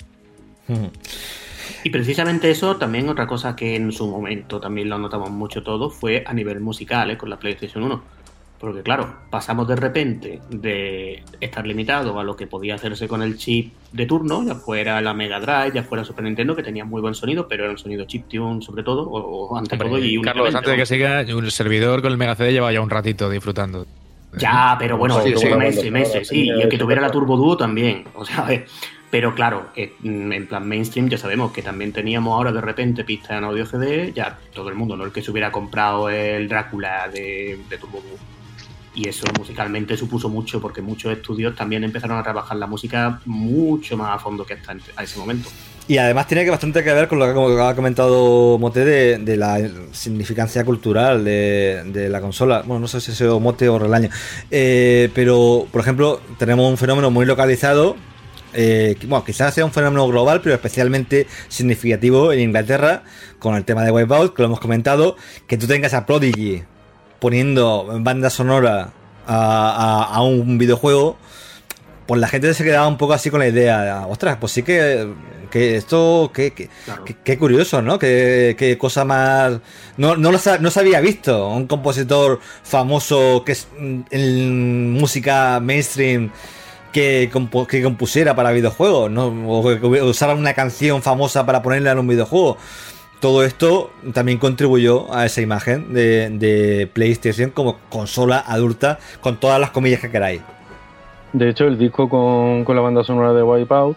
Y precisamente eso, también otra cosa que en su momento también lo notamos mucho todos, fue a nivel musical, ¿eh? Con la PlayStation uno. Porque claro, pasamos de repente de estar limitado a lo que podía hacerse con el chip de turno, ya fuera la Mega Drive, ya fuera Super Nintendo, que tenía muy buen sonido, pero era un sonido chiptune sobre todo, o, o ante Hombre, todo. Y Carlos, antes de que siga, un servidor con el Mega C D lleva ya un ratito disfrutando. Ya, pero bueno, Sí, sí, meses, sí. meses, sí, y el que tuviera la Turbo Duo también, o sea, a ver, pero claro, en plan mainstream ya sabemos que también teníamos ahora de repente pistas en audio C D, ya todo el mundo, no el que se hubiera comprado el Drácula de, de Turbo Duo. Y eso musicalmente supuso mucho, porque muchos estudios también empezaron a trabajar la música mucho más a fondo que hasta a ese momento. Y además tiene que bastante que ver con lo que ha comentado Mote de, de la significancia cultural de, de la consola. Bueno, no sé si ha sido Mote o Relaño. Eh, pero, por ejemplo, tenemos un fenómeno muy localizado. Eh, bueno, quizás sea un fenómeno global, pero especialmente significativo en Inglaterra, con el tema de Wipeout, que lo hemos comentado. Que tú tengas a Prodigy poniendo banda sonora a, a, a un videojuego, pues la gente se quedaba un poco así con la idea, ostras, pues sí que, que esto, que, que, claro. que, que curioso, ¿no? Que, que cosa más... No, no, lo, no se había visto un compositor famoso que es en música mainstream que, compu que compusiera para videojuegos, ¿no? O que usara una canción famosa para ponerla en un videojuego. Todo esto también contribuyó a esa imagen de, de PlayStation como consola adulta, con todas las comillas que queráis. De hecho, el disco con, con la banda sonora de Wipeout,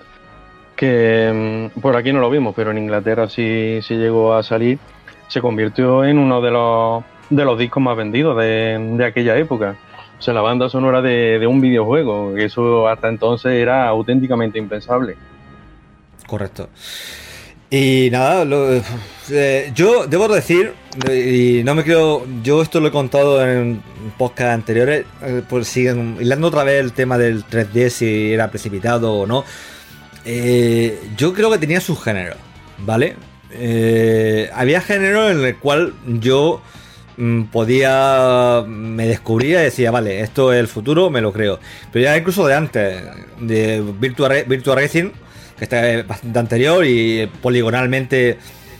que mmm, por aquí no lo vimos, pero en Inglaterra sí, sí llegó a salir, se convirtió en uno de los, de los discos más vendidos de, de aquella época. O sea, la banda sonora de, de un videojuego, que eso hasta entonces era auténticamente impensable. Correcto. Y nada, lo, eh, yo debo decir, y no me creo, yo esto lo he contado en podcast anteriores, eh, pues siguen hilando otra vez el tema del tres D, si era precipitado o no. Eh, yo creo que tenía sus géneros, ¿vale? Eh, había géneros en el cual yo mm, podía, me descubría y decía, vale, esto es el futuro, me lo creo. Pero ya incluso de antes, de Virtua, Virtua Racing, que está bastante anterior y poligonalmente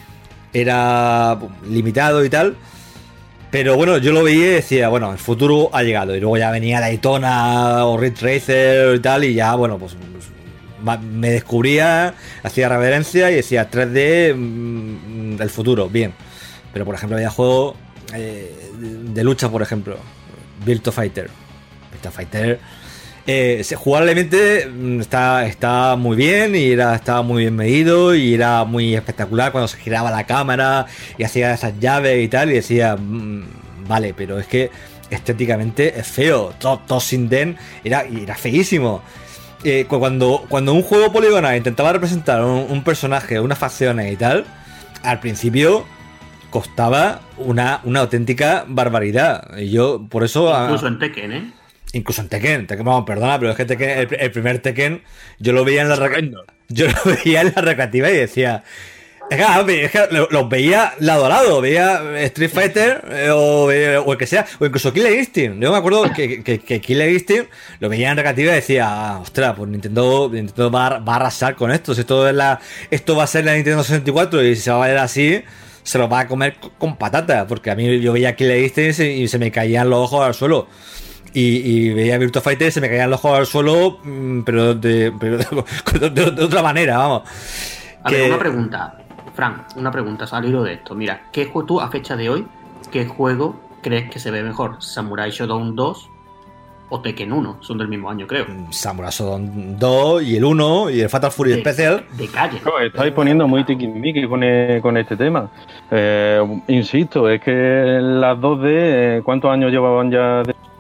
era limitado y tal, pero bueno, yo lo veía y decía, bueno, el futuro ha llegado, y luego ya venía Daytona o Ridge Racer y tal, y ya, bueno, pues me descubría, hacía reverencia y decía tres D mmm, el futuro, bien. Pero por ejemplo había juegos eh, de lucha, por ejemplo, Virtua Fighter Virtua Fighter Eh, jugablemente está, está muy bien y era, estaba muy bien medido y era muy espectacular cuando se giraba la cámara y hacía esas llaves y tal, y decía mmm, vale, pero es que estéticamente es feo, todo, todo sin den, era, era feísimo. Eh, cuando, cuando un juego poligonal intentaba representar un, un personaje, unas facciones y tal, al principio costaba una, una auténtica barbaridad. Y yo por eso incluso a, en Tekken, ¿eh? Incluso en Tekken, Tekken, vamos, perdona, pero es que Tekken, el, el primer Tekken, yo lo veía en la yo lo veía en la recreativa y decía, es que, es que los veía lado a lado, veía Street Fighter eh, o, o el que sea, o incluso Killer Instinct. Yo me acuerdo que, que, que Killer Instinct lo veía en recreativa y decía, ah, ostras, pues Nintendo, Nintendo va, va a arrasar con esto. Si esto es la, esto va a ser la Nintendo sesenta y cuatro y se va a ver así, se lo va a comer con patatas, porque a mí yo veía Killer Instinct y se me caían los ojos al suelo. Y, y veía Virtua Fighter y se me caían los ojos al suelo, pero de, pero de, de, de otra manera, vamos. A que... ver, una pregunta, Fran, una pregunta, salido de esto. Mira, ¿qué juego tú a fecha de hoy, qué juego crees que se ve mejor? ¿Samurai Shodown dos o Tekken uno? Son del mismo año, creo. Samurai Shodown dos y el uno y el Fatal Fury de, Special. De calle. No, estáis poniendo muy tiquismiqui con, con este tema. Eh, insisto, es que las dos D, ¿cuántos años llevaban ya? De...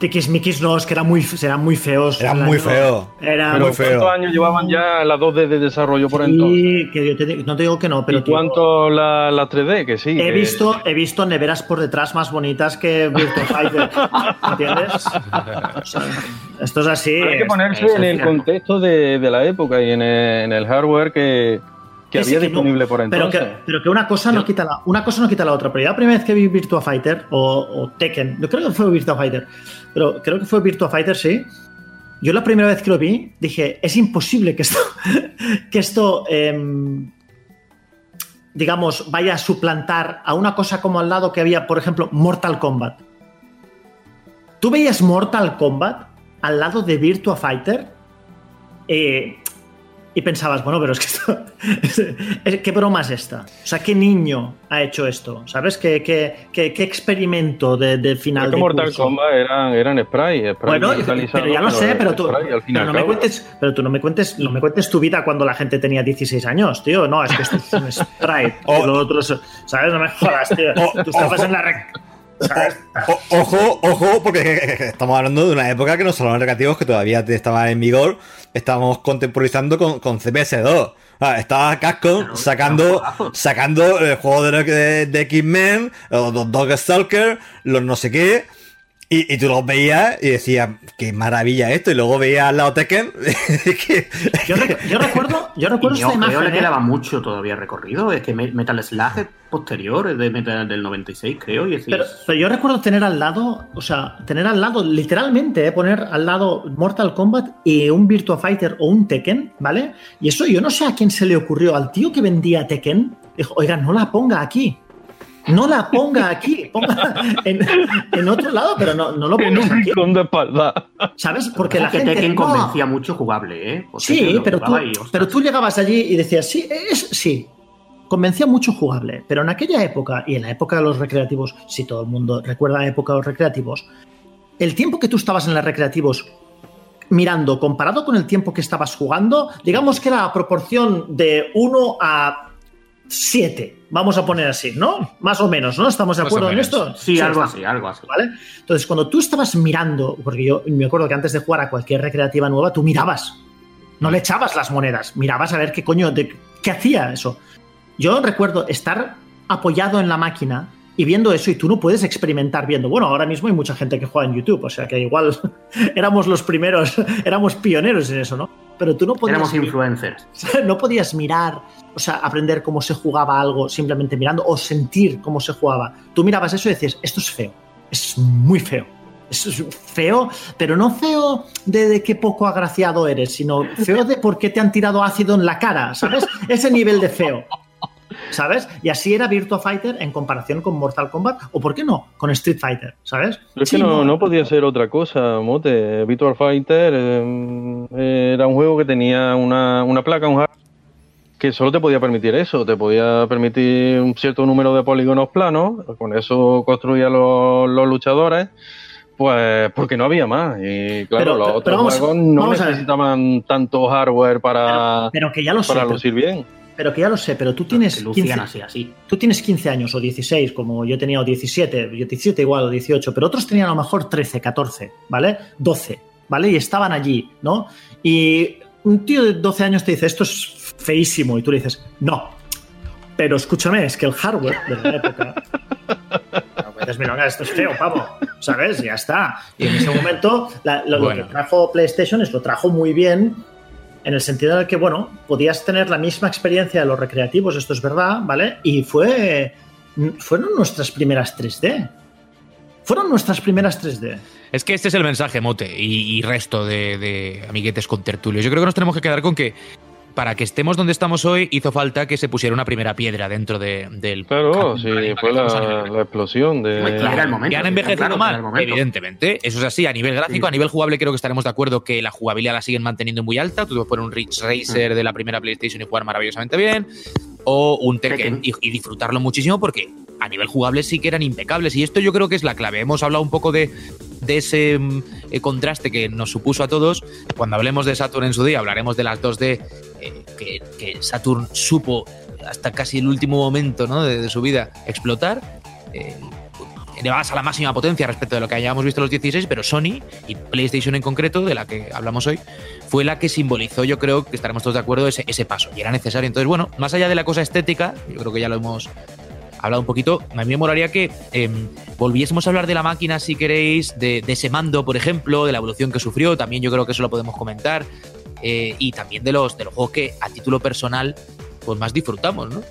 Tiquismiquis no, es que eran muy, eran muy feos. Eran muy feos. Eran Pero muy feo. ¿cuántos años llevaban ya las dos D de desarrollo por entonces? Sí, que yo te digo- no te digo que no, pero ¿Y tío, cuánto la, la tres D? Que sí. he que- visto, he visto neveras por detrás más bonitas que Virtua Fighter. ¿Entiendes? O sea, esto es así. Hay que ponerse eso en es el cierto. contexto de, de la época y en el, en el hardware que, que Sí, sí, había que no, disponible por pero entonces. que, pero que una cosa no quita la una cosa no quita la otra. Pero ya la primera vez que vi Virtua Fighter o, o Tekken, yo creo que fue Virtua Fighter, pero creo que fue Virtua Fighter, sí. Yo la primera vez que lo vi dije, es imposible que esto, que esto, em, digamos, vaya a suplantar a una cosa como al lado que había, por ejemplo, Mortal Kombat. Tú veías Mortal Kombat al lado de Virtua Fighter. Eh, Y pensabas, bueno, pero es que esto. ¿Qué broma es esta? O sea, ¿qué niño ha hecho esto? ¿Sabes? ¿Qué, qué, qué, qué experimento de, de final Es que de Mortal curso? Kombat eran, eran spray, spray Bueno, digitalizado, pero ya lo sé, pero tú, spray, al fin y pero al no me cabo. cuentes, pero tú no me cuentes, no me cuentes tu vida cuando la gente tenía dieciséis años, tío. No, es que esto es un sprite. Oh. Y lo otro es- ¿sabes? No me jodas, tío. Oh, Tú estabas ojo. en la rec. ¿Sabes? O- ojo, ojo, porque estamos hablando de una época que los salones recreativos que todavía estaban en vigor, estábamos contemporizando con, con C P S dos. Ah, estaba Capcom Claro, sacando, eran juegazos. sacando el juego de, de, de X-Men, los Dog Stalker, los no sé qué. Y, y tú los veías y decías, qué maravilla esto. Y luego veías al lado Tekken. que- Yo, rec- yo recuerdo, yo recuerdo Y esta yo creo imagen. le ¿eh? quedaba mucho todavía recorrido. Es que Me- Metal Slug es posterior, es de Metal del noventa y seis, creo. Y es Pero, pero yo recuerdo tener al lado, o sea, tener al lado, literalmente, eh, poner al lado Mortal Kombat y un Virtua Fighter o un Tekken, ¿vale? Y eso yo no sé a quién se le ocurrió, al tío que vendía Tekken, dijo, oiga, no la ponga aquí. No la ponga aquí, ponga en, en otro lado, pero no, no lo En pongas un aquí. rincón de espalda. ¿Sabes? Porque la que gente. Tekken no. convencía mucho jugable, ¿eh? Pues Tekken Sí, lo pero tú, jugaba y, ostras, pero tú llegabas allí y decías, sí, es, sí, convencía mucho jugable, pero en aquella época, y en la época de los recreativos, si todo el mundo recuerda la época de los recreativos, el tiempo que tú estabas en los recreativos mirando, comparado con el tiempo que estabas jugando, digamos que era la proporción de uno a siete, vamos a poner así, ¿no? Más o menos, ¿no? ¿Estamos de Más o acuerdo en menos. esto? Sí, algo está- así, algo así. ¿Vale? Entonces, cuando tú estabas mirando, porque yo me acuerdo que antes de jugar a cualquier recreativa nueva, tú mirabas, no le echabas las monedas, mirabas a ver qué coño, de, qué hacía eso. Yo recuerdo estar apoyado en la máquina y viendo eso, y tú no puedes experimentar viendo. Bueno, ahora mismo hay mucha gente que juega en YouTube, o sea que igual éramos los primeros, éramos pioneros en eso, ¿no? Pero tú no podías, Éramos influencers. no podías mirar, o sea, aprender cómo se jugaba algo simplemente mirando o sentir cómo se jugaba. Tú mirabas eso y decías, esto es feo, es muy feo. Es feo, pero no feo de, de qué poco agraciado eres, sino feo de por qué te han tirado ácido en la cara, ¿sabes? Ese nivel de feo, ¿sabes? Y así era Virtua Fighter en comparación con Mortal Kombat, o ¿por qué no? Con Street Fighter, ¿sabes? Es Sí, que no, no podía ser otra cosa, Mote. Virtua Fighter eh, era un juego que tenía una, una placa, un hardware que solo te podía permitir eso, te podía permitir un cierto número de polígonos planos, con eso construía los, los luchadores, pues porque no había más. Y claro, Pero- los pero otros vamos- juegos no vamos a ver. necesitaban tanto hardware para, Pero que ya lo sé, para pero, lucir bien. pero que ya lo sé, pero tú tienes Que lucían quince, así, así. tú tienes quince años o dieciséis, como yo tenía, o diecisiete, diecisiete igual, o dieciocho, pero otros tenían a lo mejor trece, catorce, ¿vale? doce, ¿vale? Y estaban allí, ¿no? Y un tío de doce años te dice, esto es feísimo, y tú le dices, no. Pero escúchame, es que el hardware de la época... No puedes mirar, esto es feo, pavo, ¿sabes? Ya está. Y en ese momento, la- lo, lo Bueno. que trajo PlayStation es lo trajo muy bien, en el sentido de que, bueno, podías tener la misma experiencia de los recreativos, esto es verdad, ¿vale? Y fue fueron nuestras primeras tres D. Fueron nuestras primeras tres D. Es que este es el mensaje, Mote, y, y resto de, de amiguetes con tertulios. Yo creo que nos tenemos que quedar con que para que estemos donde estamos hoy, hizo falta que se pusiera una primera piedra dentro de, del... Claro, sí, para que fue estemos a la, nivel- la explosión de... Claro. Era el momento, que han sí, envejecido claro, era el mal, momento. evidentemente. Eso es así, a nivel gráfico, Sí. a nivel jugable creo que estaremos de acuerdo que la jugabilidad la siguen manteniendo muy alta. Tú puedes poner un Ridge Racer de la primera PlayStation y jugar maravillosamente bien. O un Tekken, Tekken. Y, y disfrutarlo muchísimo porque a nivel jugable sí que eran impecables. Y esto yo creo que es la clave. Hemos hablado un poco de, de ese mm, eh, contraste que nos supuso a todos. Cuando hablemos de Saturn en su día, hablaremos de las dos D eh, que, que Saturn supo hasta casi el último momento, ¿no? de, de su vida explotar. Eh, llevadas a la máxima potencia respecto de lo que hayamos visto en los dieciséis, pero Sony y PlayStation en concreto, de la que hablamos hoy, fue la que simbolizó, yo creo que estaremos todos de acuerdo, ese, ese paso, y era necesario. Entonces, bueno, más allá de la cosa estética, yo creo que ya lo hemos hablado un poquito, a mí me molaría que eh, volviésemos a hablar de la máquina, si queréis, de, de ese mando, por ejemplo, de la evolución que sufrió, también yo creo que eso lo podemos comentar, eh, y también de los, de los juegos que a título personal pues más disfrutamos, ¿no?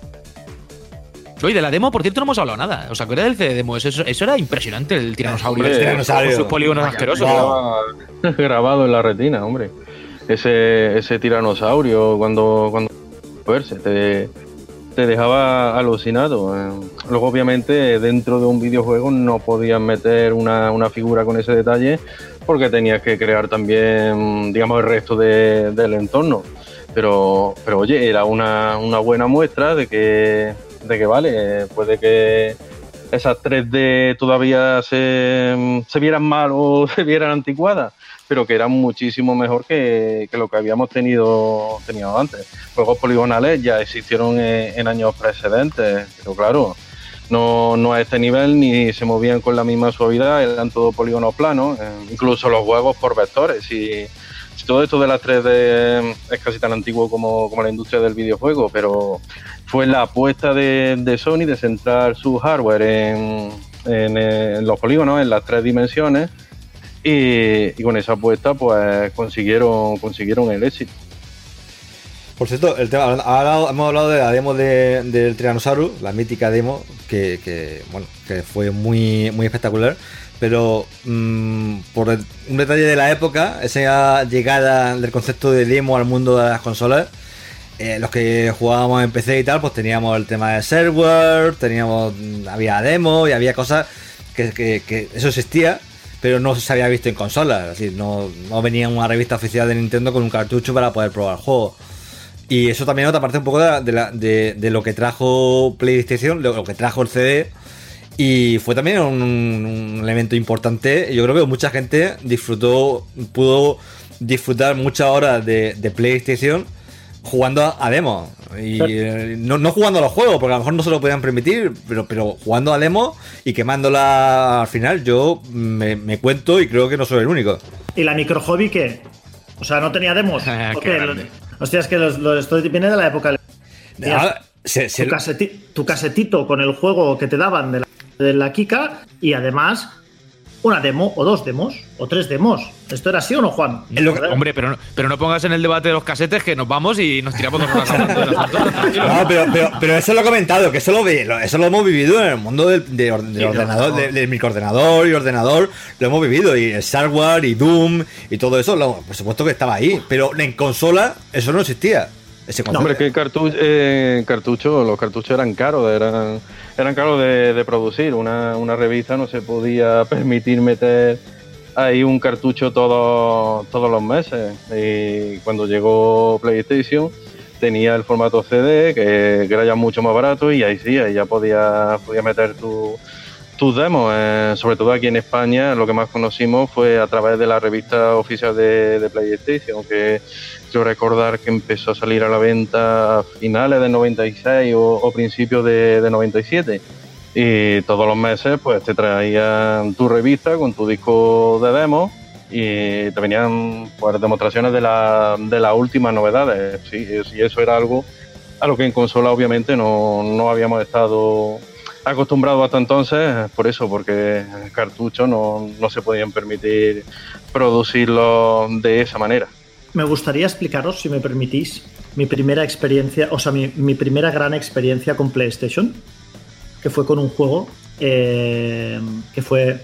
Oye, de la demo, por cierto, no hemos hablado nada. ¿Os acordáis del C D demo? Eso, eso era impresionante, el tiranosaurio. Hombre, el tiranosaurio. Con sus polígonos asquerosos. Estaba grabado en la retina, hombre. Ese, ese tiranosaurio, cuando, cuando verse, te, te dejaba alucinado. Luego, obviamente, dentro de un videojuego no podías meter una, una figura con ese detalle porque tenías que crear también, digamos, el resto de, del entorno. Pero, pero oye, era una, una buena muestra de que, de que vale, puede que esas tres D todavía se, se vieran mal o se vieran anticuadas, pero que eran muchísimo mejor que, que lo que habíamos tenido, tenido antes. Juegos poligonales ya existieron en, en años precedentes, pero claro, no, no a este nivel, ni se movían con la misma suavidad, eran todos polígonos planos, eh, incluso los juegos por vectores. Y, todo esto de las tres D es casi tan antiguo como, como la industria del videojuego, pero fue la apuesta de, de Sony de centrar su hardware en, en, en los polígonos, en las tres dimensiones, y, y con esa apuesta pues consiguieron, consiguieron el éxito. Por cierto, el tema, ahora hemos hablado de la demo de, del Tyrannosaurus, la mítica demo, que, que, bueno, que fue muy, muy espectacular. Pero mmm, por un detalle de la época, esa llegada del concepto de demo al mundo de las consolas, eh, los que jugábamos en P C y tal, pues teníamos el tema de server, teníamos, había demo y había cosas que, que, que eso existía, pero no se había visto en consolas. Es decir, no, no venía una revista oficial de Nintendo con un cartucho para poder probar el juego. Y eso también otra parte un poco de, la, de, la, de, de lo que trajo PlayStation, lo, lo que trajo el C D. Y fue también un, un elemento importante. Yo creo que mucha gente disfrutó, pudo disfrutar muchas horas de, de PlayStation jugando a, a demos. Y eh, no, no jugando a los juegos, porque a lo mejor no se lo podían permitir, pero, pero jugando a demos y quemándola al final. Yo me, me cuento y creo que no soy el único. ¿Y la micro hobby qué? O sea, ¿no tenía demos? Okay, hostia, es que los, los, esto viene de la época. Ah, se, se... Tu, caseti, tu casetito con el juego que te daban de la de la Kika y además una demo o dos demos o tres demos. ¿Esto era así o no, Juan? Lo que, hombre, pero no, pero no pongas en el debate de los casetes que nos vamos y nos tiramos dos horas hablando de las consolas. No, pero, pero, pero eso lo he comentado, que eso lo, eso lo hemos vivido en el mundo del, de, del sí, ordenador, no. del de microordenador y ordenador, lo hemos vivido, y el Shareware y Doom y todo eso, lo, por supuesto que estaba ahí, pero en consola eso no existía. Ese no, hombre, es que el cartucho, eh, cartucho, los cartuchos eran caros, eran, eran caros de, de producir. Una, una revista no se podía permitir meter ahí un cartucho todo, todos los meses. Y cuando llegó PlayStation tenía el formato C D, que, que era ya mucho más barato, y ahí sí, ahí ya podía, podía meter tu, tus demos. Eh, sobre todo aquí en España, lo que más conocimos fue a través de la revista oficial de, de PlayStation, que quiero recordar que empezó a salir a la venta a finales del noventa y seis o, o principios de, de noventa y siete. Y todos los meses pues te traían tu revista con tu disco de demos y te venían pues demostraciones de, la, de las últimas novedades. Sí, y eso era algo a lo que en consola obviamente no, no habíamos estado acostumbrados hasta entonces, por eso, porque cartuchos no, no se podían permitir producirlo de esa manera. Me gustaría explicaros, si me permitís, mi primera experiencia, o sea, mi, mi primera gran experiencia con PlayStation, que fue con un juego eh, que fue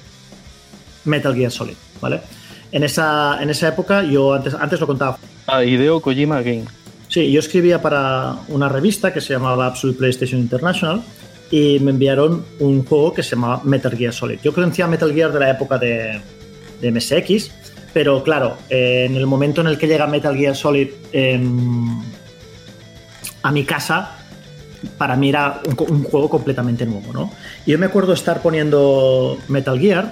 Metal Gear Solid, ¿vale? En esa, en esa época, yo antes, antes lo contaba. Ah, Hideo Kojima Game. Sí, yo escribía para una revista que se llamaba Absolute PlayStation International y me enviaron un juego que se llamaba Metal Gear Solid. Yo conocía Metal Gear de la época de, de M S X, pero claro, eh, en el momento en el que llega Metal Gear Solid eh, a mi casa, para mí era un, un juego completamente nuevo, ¿no? Y yo me acuerdo estar poniendo Metal Gear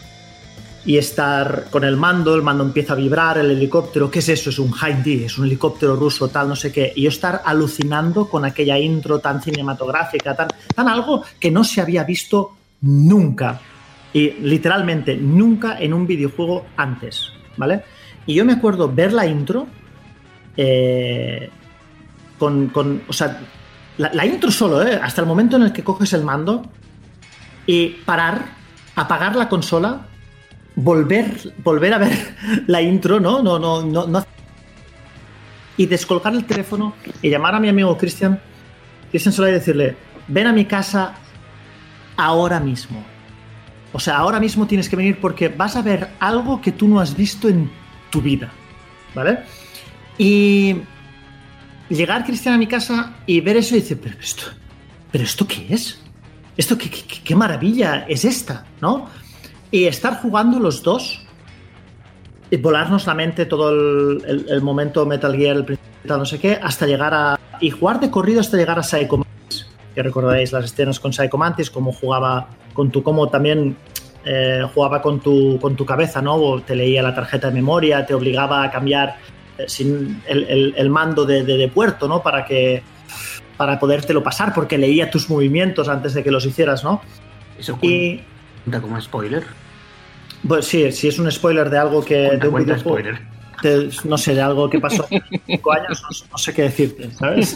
y estar con el mando, el mando empieza a vibrar, el helicóptero, ¿qué es eso? Es un Hy-D, es un helicóptero ruso, tal, no sé qué. Y yo estar alucinando con aquella intro tan cinematográfica, tan, tan algo que no se había visto nunca Y literalmente nunca en un videojuego antes, ¿vale? Y yo me acuerdo ver la intro eh, con, con... O sea, la, la intro solo, ¿eh? Hasta el momento en el que coges el mando y parar, apagar la consola, volver, volver a ver la intro, ¿no? No, no, no, no. Y descolgar el teléfono y llamar a mi amigo Cristian, Cristian Solá y decirle, ven a mi casa ahora mismo. O sea, ahora mismo tienes que venir porque vas a ver algo que tú no has visto en tu vida, ¿vale? Y llegar Cristian a mi casa y ver eso y decir, pero esto, ¿pero esto qué es? ¿Esto qué, qué, qué maravilla es esta? ¿No? Y estar jugando los dos y volarnos la mente todo el, el, el momento Metal Gear, el principio, no sé qué, hasta llegar a... Y jugar de corrido hasta llegar a Psycho Mantis, que recordaréis las escenas con Psycho Mantis, cómo jugaba con tu... cómo también eh, jugaba con tu, con tu cabeza, ¿no? O te leía la tarjeta de memoria, te obligaba a cambiar eh, sin el, el, el mando de, de, de puerto, ¿no? Para que... para podértelo pasar, porque leía tus movimientos antes de que los hicieras, ¿no? Eso cuenta y, como spoiler. Pues sí, sí es un spoiler de algo que... Cuenta, de un cuenta videojuego, spoiler. de, no sé, de algo que pasó hace cinco años, no, no sé qué decirte, ¿sabes?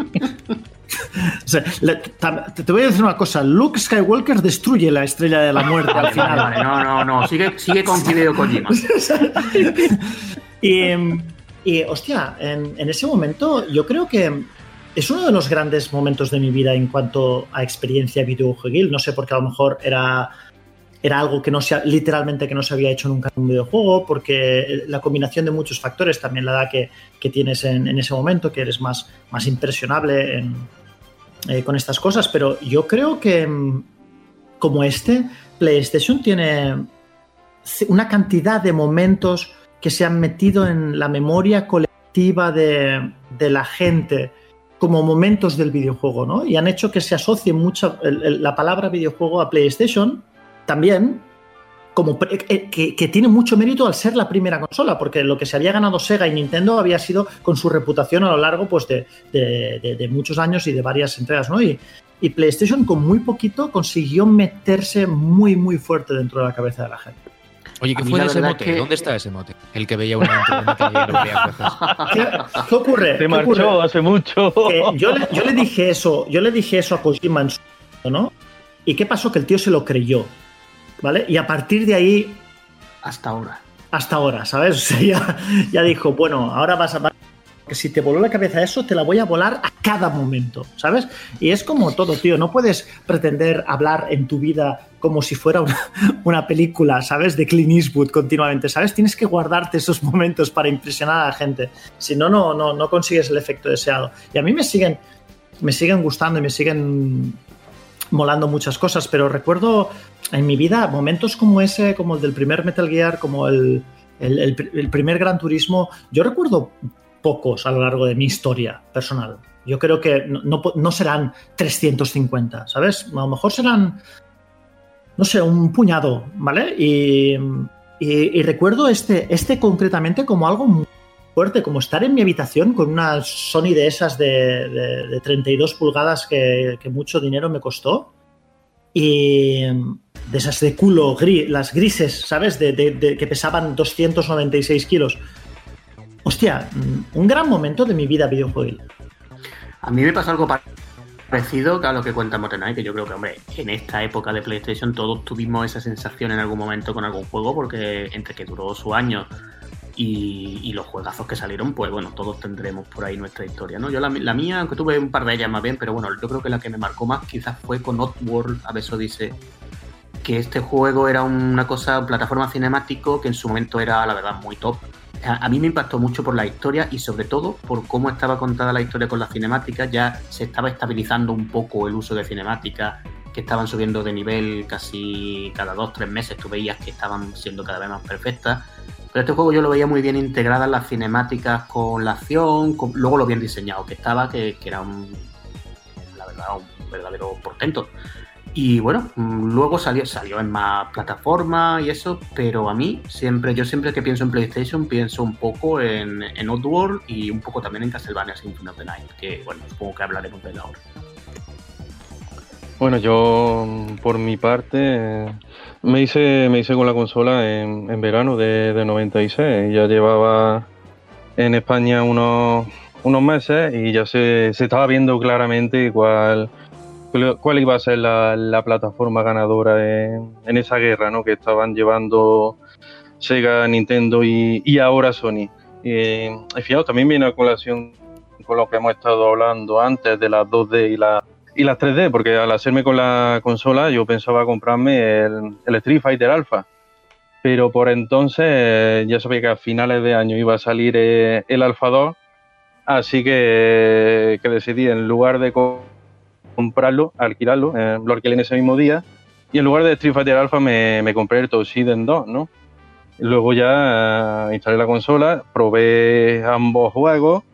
O sea, le, te, te voy a decir una cosa, Luke Skywalker destruye la Estrella de la Muerte al final. Vale, vale, no, no, no, sigue, sigue con Hideo Kojima. y, y, hostia, en, en ese momento yo creo que es uno de los grandes momentos de mi vida en cuanto a experiencia videojueguil. No sé, porque a lo mejor era, era algo que no se, literalmente que no se había hecho nunca en un videojuego, porque la combinación de muchos factores, también la edad que, que tienes en, en ese momento, que eres más, más impresionable en, eh, con estas cosas. Pero yo creo que, como este, PlayStation tiene una cantidad de momentos que se han metido en la memoria colectiva de, de la gente como momentos del videojuego, ¿no? Y han hecho que se asocie mucho el, el, la palabra videojuego a PlayStation también, como que, que tiene mucho mérito al ser la primera consola, porque lo que se había ganado Sega y Nintendo había sido con su reputación a lo largo, pues, de, de, de, de muchos años y de varias entregas, ¿no? Y, y PlayStation con muy poquito consiguió meterse muy, muy fuerte dentro de la cabeza de la gente. Oye, ¿qué fue de ese mote? Que... ¿Dónde está ese mote? El que veía una intro de Metal Gear varias veces. ¿Qué, ¿Qué ocurre? Se ¿Qué marchó ocurre? hace mucho. Que yo, le, yo le dije eso, yo le dije eso a Kojima en su momento, ¿no? ¿Y qué pasó? Que el tío se lo creyó, ¿vale? Y a partir de ahí... Hasta ahora. Hasta ahora, ¿sabes? O sea, ya, ya dijo, bueno, ahora vas a... que si te voló la cabeza eso, te la voy a volar a cada momento, ¿sabes? Y es como todo, tío, no puedes pretender hablar en tu vida como si fuera una, una película, ¿sabes? De Clint Eastwood continuamente, ¿sabes? Tienes que guardarte esos momentos para impresionar a la gente, si no, no, no, no consigues el efecto deseado. Y a mí me siguen, me siguen gustando y me siguen molando muchas cosas, pero recuerdo en mi vida momentos como ese, como el del primer Metal Gear, como el, el, el, el primer Gran Turismo. Yo recuerdo pocos a lo largo de mi historia personal. Yo creo que no, no, no serán trescientos cincuenta, ¿sabes? A lo mejor serán, no sé, un puñado, ¿vale? Y, y, y recuerdo este, este concretamente como algo muy fuerte, como estar en mi habitación con una Sony de esas de, de, de treinta y dos pulgadas que, que mucho dinero me costó, y de esas de culo, gris, las grises, ¿sabes? De, de, de, que pesaban doscientos noventa y seis kilos. Hostia, un gran momento de mi vida videojuego. A mí me pasó algo parecido a lo que cuenta Motenai, que yo creo que, hombre, en esta época de PlayStation todos tuvimos esa sensación en algún momento con algún juego, porque entre que duró su año y, y los juegazos que salieron, pues bueno, todos tendremos por ahí nuestra historia, ¿no? Yo la, la mía, aunque tuve un par de ellas más bien, pero bueno, yo creo que la que me marcó más quizás fue con Oddworld, a veces dice que este juego era una cosa, plataforma cinemático, que en su momento era, la verdad, muy top. A mí me impactó mucho por la historia y sobre todo por cómo estaba contada la historia con las cinemáticas. Ya se estaba estabilizando un poco el uso de cinemáticas, que estaban subiendo de nivel casi cada dos, tres meses. Tú veías que estaban siendo cada vez más perfectas. Pero este juego yo lo veía muy bien integradas las cinemáticas con la acción, con, luego lo bien diseñado que estaba, que, que era un, la verdad, un verdadero portento. Y bueno, luego salió, salió en más plataformas y eso, pero a mí siempre, yo siempre que pienso en PlayStation pienso un poco en, en Oddworld y un poco también en Castlevania Symphony of the Night, que bueno, supongo que hablaremos de él ahora. Bueno, yo por mi parte eh, me hice me hice con la consola en, en verano de, de noventa y seis. Ya llevaba en España unos, unos meses y ya se, se estaba viendo claramente cuál, cuál iba a ser la, la plataforma ganadora en, en esa guerra, ¿no?, que estaban llevando Sega, Nintendo y, y ahora Sony. Y, y fijaos, también viene a colación con lo que hemos estado hablando antes de las dos D y la y las tres D, porque al hacerme con la consola yo pensaba comprarme el, el Street Fighter Alpha, pero por entonces eh, ya sabía que a finales de año iba a salir eh, el Alpha dos, así que, que decidí, en lugar de co- comprarlo, alquilarlo, eh, lo alquilé en ese mismo día, y en lugar de Street Fighter Alpha me, me compré el Toshiden dos, ¿no? Luego ya eh, instalé la consola, probé ambos juegos.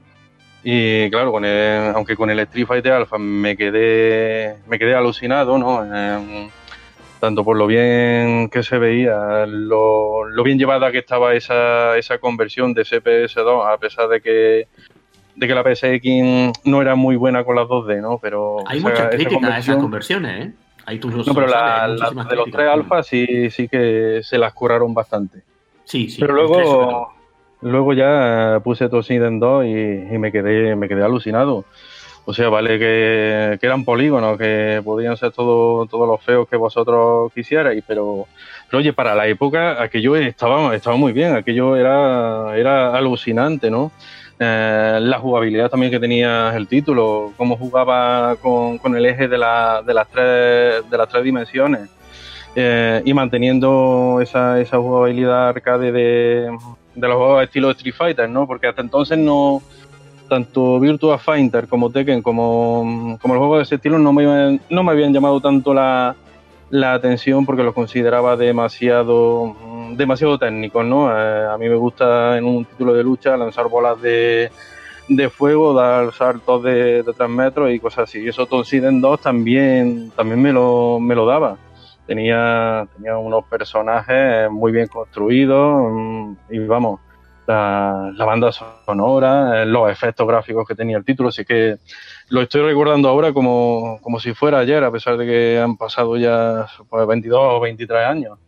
Y claro, con el, aunque con el Street Fighter Alpha me quedé me quedé alucinado, ¿no? Eh, tanto por lo bien que se veía, lo, lo bien llevada que estaba esa, esa conversión de C P S dos, a pesar de que de que la P S X no era muy buena con las dos D, ¿no? Pero hay esa, muchas críticas esa a esas conversiones, ¿eh? Hay tus no, pero la, la de los tres alfas sí, sí que se las curaron bastante. Sí, sí. Pero luego... Luego ya puse Toshiden dos y, y me quedé me quedé alucinado. O sea, vale que, que eran polígonos, que podían ser todo, todos los feos que vosotros quisierais, pero, pero oye, para la época aquello estaba, estaba muy bien, aquello era, era alucinante, ¿no? Eh, la jugabilidad también que tenía el título, cómo jugaba con, con el eje de, la, de, las tres, de las tres dimensiones, eh, y manteniendo esa, esa jugabilidad arcade de... de los juegos de estilo Street Fighter, ¿no? Porque hasta entonces no, tanto Virtua Fighter como Tekken como, como los juegos de ese estilo no me, iban, no me habían llamado tanto la, la atención, porque los consideraba demasiado demasiado técnicos, ¿no? Eh, a mí me gusta en un título de lucha lanzar bolas de, de fuego, dar saltos de, de tres metros y cosas así. Y eso Toshiden dos también, también me lo, me lo daba. Tenía, tenía unos personajes muy bien construidos y vamos, la, la banda sonora, los efectos gráficos que tenía el título, así que lo estoy recordando ahora como, como si fuera ayer, a pesar de que han pasado ya pues, veintidós o veintitrés años.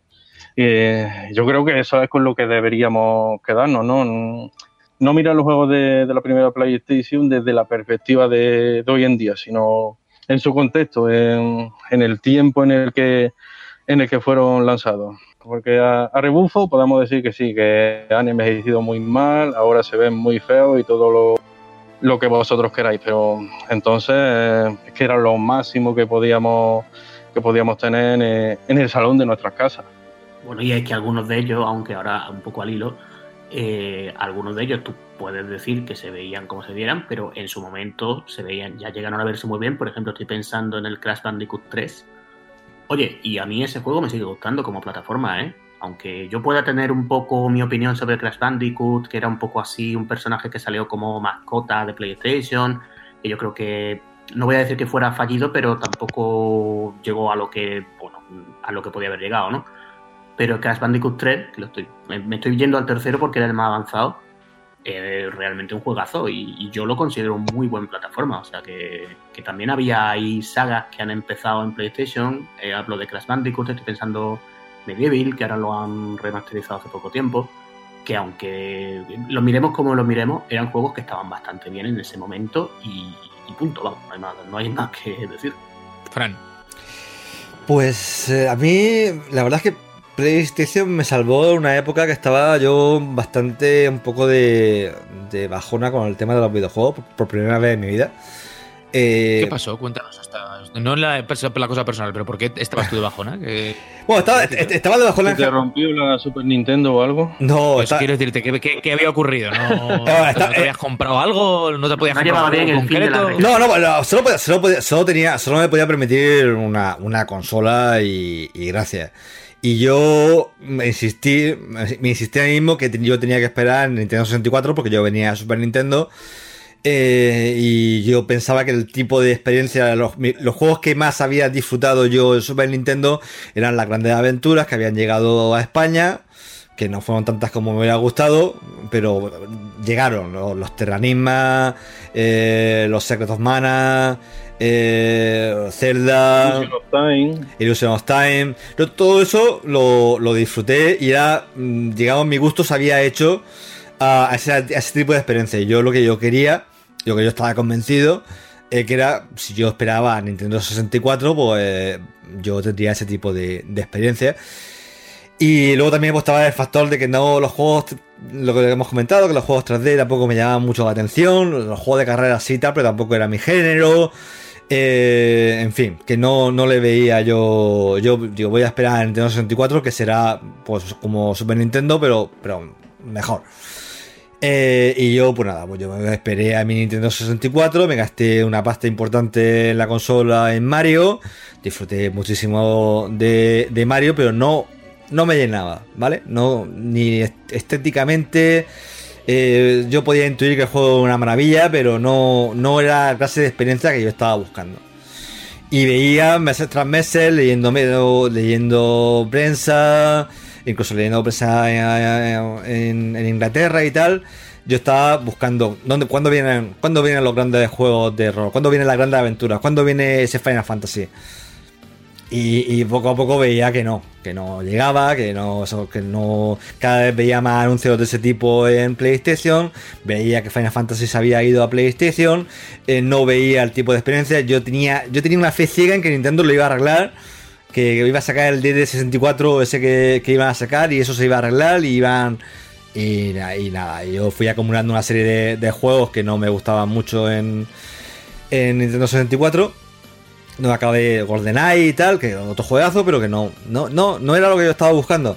Y yo creo que eso es con lo que deberíamos quedarnos, ¿no? No mirar los juegos de, de la primera PlayStation desde la perspectiva de, de hoy en día, sino en su contexto, en, en el tiempo en el que en el que fueron lanzados. Porque a, a rebufo podemos decir que sí, que han envejecido muy mal, ahora se ven muy feos y todo lo, lo que vosotros queráis, pero entonces eh, es que era lo máximo que podíamos que podíamos tener en, en el salón de nuestras casas. Bueno, y es que algunos de ellos, aunque ahora un poco al hilo, eh, algunos de ellos tú puedes decir que se veían como se vieran, pero en su momento se veían, ya llegaron a verse muy bien. Por ejemplo, estoy pensando en el Crash Bandicoot tres. Oye, y a mí ese juego me sigue gustando como plataforma, ¿eh? Aunque yo pueda tener un poco mi opinión sobre Crash Bandicoot, que era un poco así, un personaje que salió como mascota de PlayStation, que yo creo que, no voy a decir que fuera fallido, pero tampoco llegó a lo que, bueno, a lo que podía haber llegado, ¿no? Pero Crash Bandicoot tres, que lo estoy, me estoy yendo al tercero porque era el más avanzado, es realmente un juegazo y, y yo lo considero un muy buen plataforma. O sea que, que también había ahí sagas que han empezado en PlayStation. Eh, hablo de Crash Bandicoot, estoy pensando Medieval, que ahora lo han remasterizado hace poco tiempo, que aunque lo miremos como lo miremos, eran juegos que estaban bastante bien en ese momento y, y punto, vamos, no hay, más, no hay más que decir. Fran. Pues eh, a mí la verdad es que PlayStation me salvó en una época que estaba yo bastante un poco de, de bajona con el tema de los videojuegos por, por primera vez en mi vida. Eh, ¿Qué pasó? Cuéntanos. Hasta, no en la, la cosa personal, pero ¿por qué estabas tú de bajona? ¿Qué... Bueno, estaba, estaba de bajona. ¿Te rompió la Super Nintendo o algo? No, pues está... quiero decirte, ¿qué, qué, qué había ocurrido? ¿No, ¿no te habías comprado algo? ¿No te podías no comprar algo bien concreto? No, no, no, solo, podía, solo, podía, solo, tenía, solo me podía permitir una, una consola y, y gracias. Y yo me insistí, me insistí ahí mismo que yo tenía que esperar en Nintendo sesenta y cuatro porque yo venía a Super Nintendo. Eh, y yo pensaba que el tipo de experiencia, los, los juegos que más había disfrutado yo en Super Nintendo eran las grandes aventuras que habían llegado a España, que no fueron tantas como me hubiera gustado, pero llegaron los, los Terranisma, eh, los Secret of Mana, eh, Zelda, Illusion of Time. Illusion of Time. Yo todo eso lo, lo disfruté y era, digamos, mi gusto se había hecho a ese, a ese tipo de experiencia. Y yo lo que yo quería, lo que yo estaba convencido, eh, que era, si yo esperaba a Nintendo sesenta y cuatro, pues eh, yo tendría ese tipo de, de experiencia. Y luego también pues, estaba el factor de que no los juegos, lo que hemos comentado, que los juegos tres D tampoco me llamaban mucho la atención, los juegos de carrera sí tal, pero tampoco era mi género. Eh, en fin, que no, no le veía yo. Yo digo, voy a esperar a Nintendo sesenta y cuatro, que será pues como Super Nintendo, pero, pero mejor. Eh, y yo, pues nada, pues yo me esperé a mi Nintendo sesenta y cuatro, me gasté una pasta importante en la consola en Mario, disfruté muchísimo de, de Mario, pero no. No me llenaba, ¿vale? No, ni estéticamente. Eh, yo podía intuir que el juego era una maravilla, pero no, no era la clase de experiencia que yo estaba buscando. Y veía meses tras meses leyendo, leyendo prensa, incluso leyendo prensa en, en, en Inglaterra y tal. Yo estaba buscando ¿dónde, cuándo vienen, cuándo vienen los grandes juegos de rol, cuándo vienen las grandes aventuras, cuándo viene ese Final Fantasy. Y, y poco a poco veía que no, que no llegaba, que no, que no, cada vez veía más anuncios de ese tipo en PlayStation, veía que Final Fantasy se había ido a PlayStation, eh, no veía el tipo de experiencia, yo tenía, yo tenía una fe ciega en que Nintendo lo iba a arreglar, que iba a sacar el D D sesenta y cuatro ese que, que iban a sacar y eso se iba a arreglar y iban, y, y nada, yo fui acumulando una serie de, de juegos que no me gustaban mucho en, en Nintendo sesenta y cuatro. No acabé GoldenEye y tal, que otro juegazo, pero que no, no, no, no era lo que yo estaba buscando.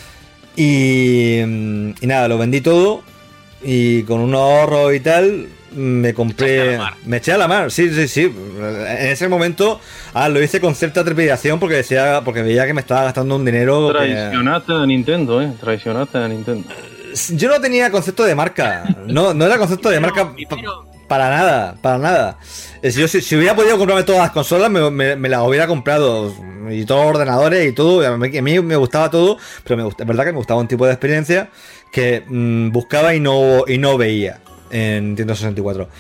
Y, y nada, lo vendí todo y con unos ahorros y tal me compré, me eché a la mar, sí, sí, sí. En ese momento ah, lo hice con cierta trepidación porque decía, porque veía que me estaba gastando un dinero. Traicionaste que... a Nintendo, eh, traicionaste a Nintendo. Yo no tenía concepto de marca, no, no era concepto de marca. Para nada, para nada. Si, yo, si, si hubiera podido comprarme todas las consolas, me, me, me las hubiera comprado. Y todos los ordenadores y todo. A mí, a mí me gustaba todo, pero me gusta, es verdad que me gustaba un tipo de experiencia que mmm, buscaba y no, y no veía en Nintendo sesenta y cuatro.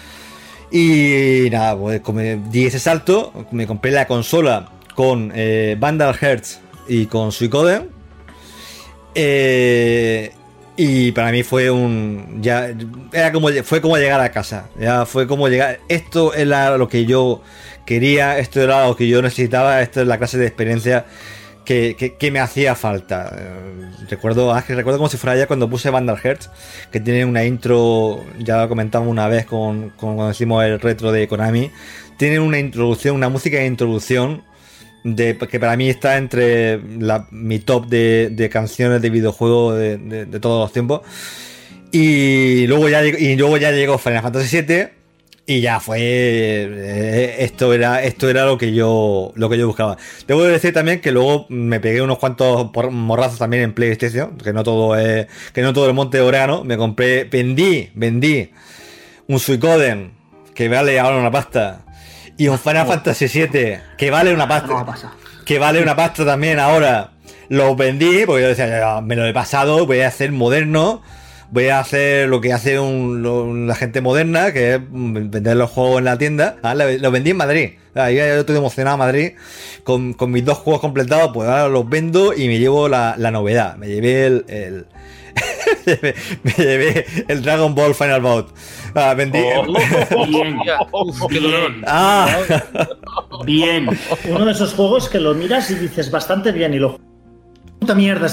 Y nada, pues como di ese salto, me compré la consola con eh, Vandal Hearts y con Suicoden. Eh... Y para mí fue un. Ya. Era como. Fue como llegar a casa. Ya fue como llegar. Esto era lo que yo quería. Esto era lo que yo necesitaba. Esto es la clase de experiencia que, que, que me hacía falta. Eh, recuerdo. Recuerdo como si fuera ya cuando puse Vandal Hearts. Que tiene una intro. Ya lo comentamos una vez con, con cuando hicimos el retro de Konami. Tiene una introducción. Una música de introducción. De, que para mí está entre la, mi top de, de canciones de videojuegos de, de, de todos los tiempos. Y luego ya y luego ya llegó Final Fantasy siete y ya fue eh, esto era esto era lo que yo lo que yo buscaba. Debo decir también que luego me pegué unos cuantos morrazos también en PlayStation, que no todo es que no todo el monte de orégano. Me compré, vendí, vendí un Suicoden que vale ahora una pasta. Y un Final Fantasy siete que vale una pasta, no que vale una pasta también ahora. Los vendí porque yo decía, ya, me lo he pasado, voy a hacer moderno, voy a hacer lo que hace un, lo, la gente moderna, que es vender los juegos en la tienda. Ah, los lo vendí en Madrid. Ah, yo, yo estoy emocionado en Madrid con, con mis dos juegos completados, pues ahora los vendo y me llevo la, la novedad. Me llevé el... el me llevé el Dragon Ball Final Bout. Ah, vendí. Oh, bien. Uf, qué dolor. Ah. Bien. Uno de esos juegos que lo miras y dices bastante bien y lo. Puta mierda.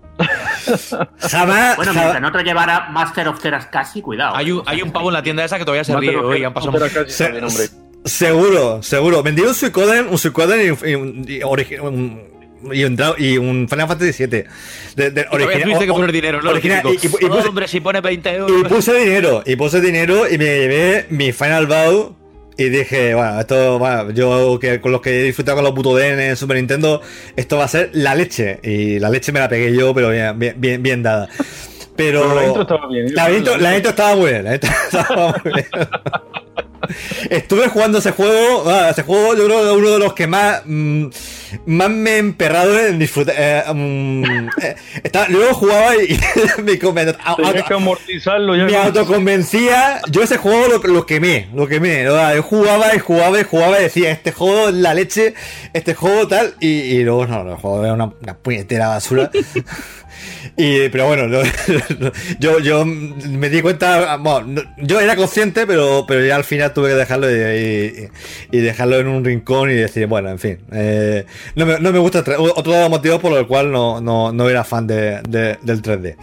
Jamás. Bueno, mientras no te llevara Master of Teras casi, cuidado. Hay un, hay un pavo en la tienda esa que todavía se ríe. Hoy han pasado. Se, seguro, seguro. Vendí un Suicoden, un Suicoden y, y, y, y Y un, y un Final Fantasy siete. De, de, original, tuviste que poner dinero, ¿no? Original, y, y, y puse, oh, hombre, si pone veinte euros. Y puse dinero, y puse dinero y me llevé mi Final Bout. Y dije, bueno, esto, bueno, yo que con los que he disfrutado con los Butoden en Super Nintendo, esto va a ser la leche. Y la leche me la pegué yo, pero bien, bien, bien, bien dada. Pero, pero la intro estaba bien. La intro, la intro estaba muy bien. La intro estaba muy bien. Estuve jugando ese juego. Ese juego, yo creo que es uno de los que más. Mmm, más me he emperrado en disfrutar. Eh, um, eh, estaba, luego jugaba y, y me, conven- a- Tenías a- que amortizarlo ya. me autoconvencía. Yo ese juego lo, lo quemé, lo quemé. ¿No? Yo jugaba y jugaba y jugaba y decía, este juego es la leche, este juego tal. Y, y luego no, el juego era una, una puñetera basura. Y, pero bueno, no, no, yo, yo me di cuenta, bueno, no, yo era consciente, pero, pero ya al final tuve que dejarlo y, y, y dejarlo en un rincón y decir, bueno, en fin, eh, no, me, no me gusta el tres D. Otro de los motivos por el cual no, no, no era fan de, de, del tres D.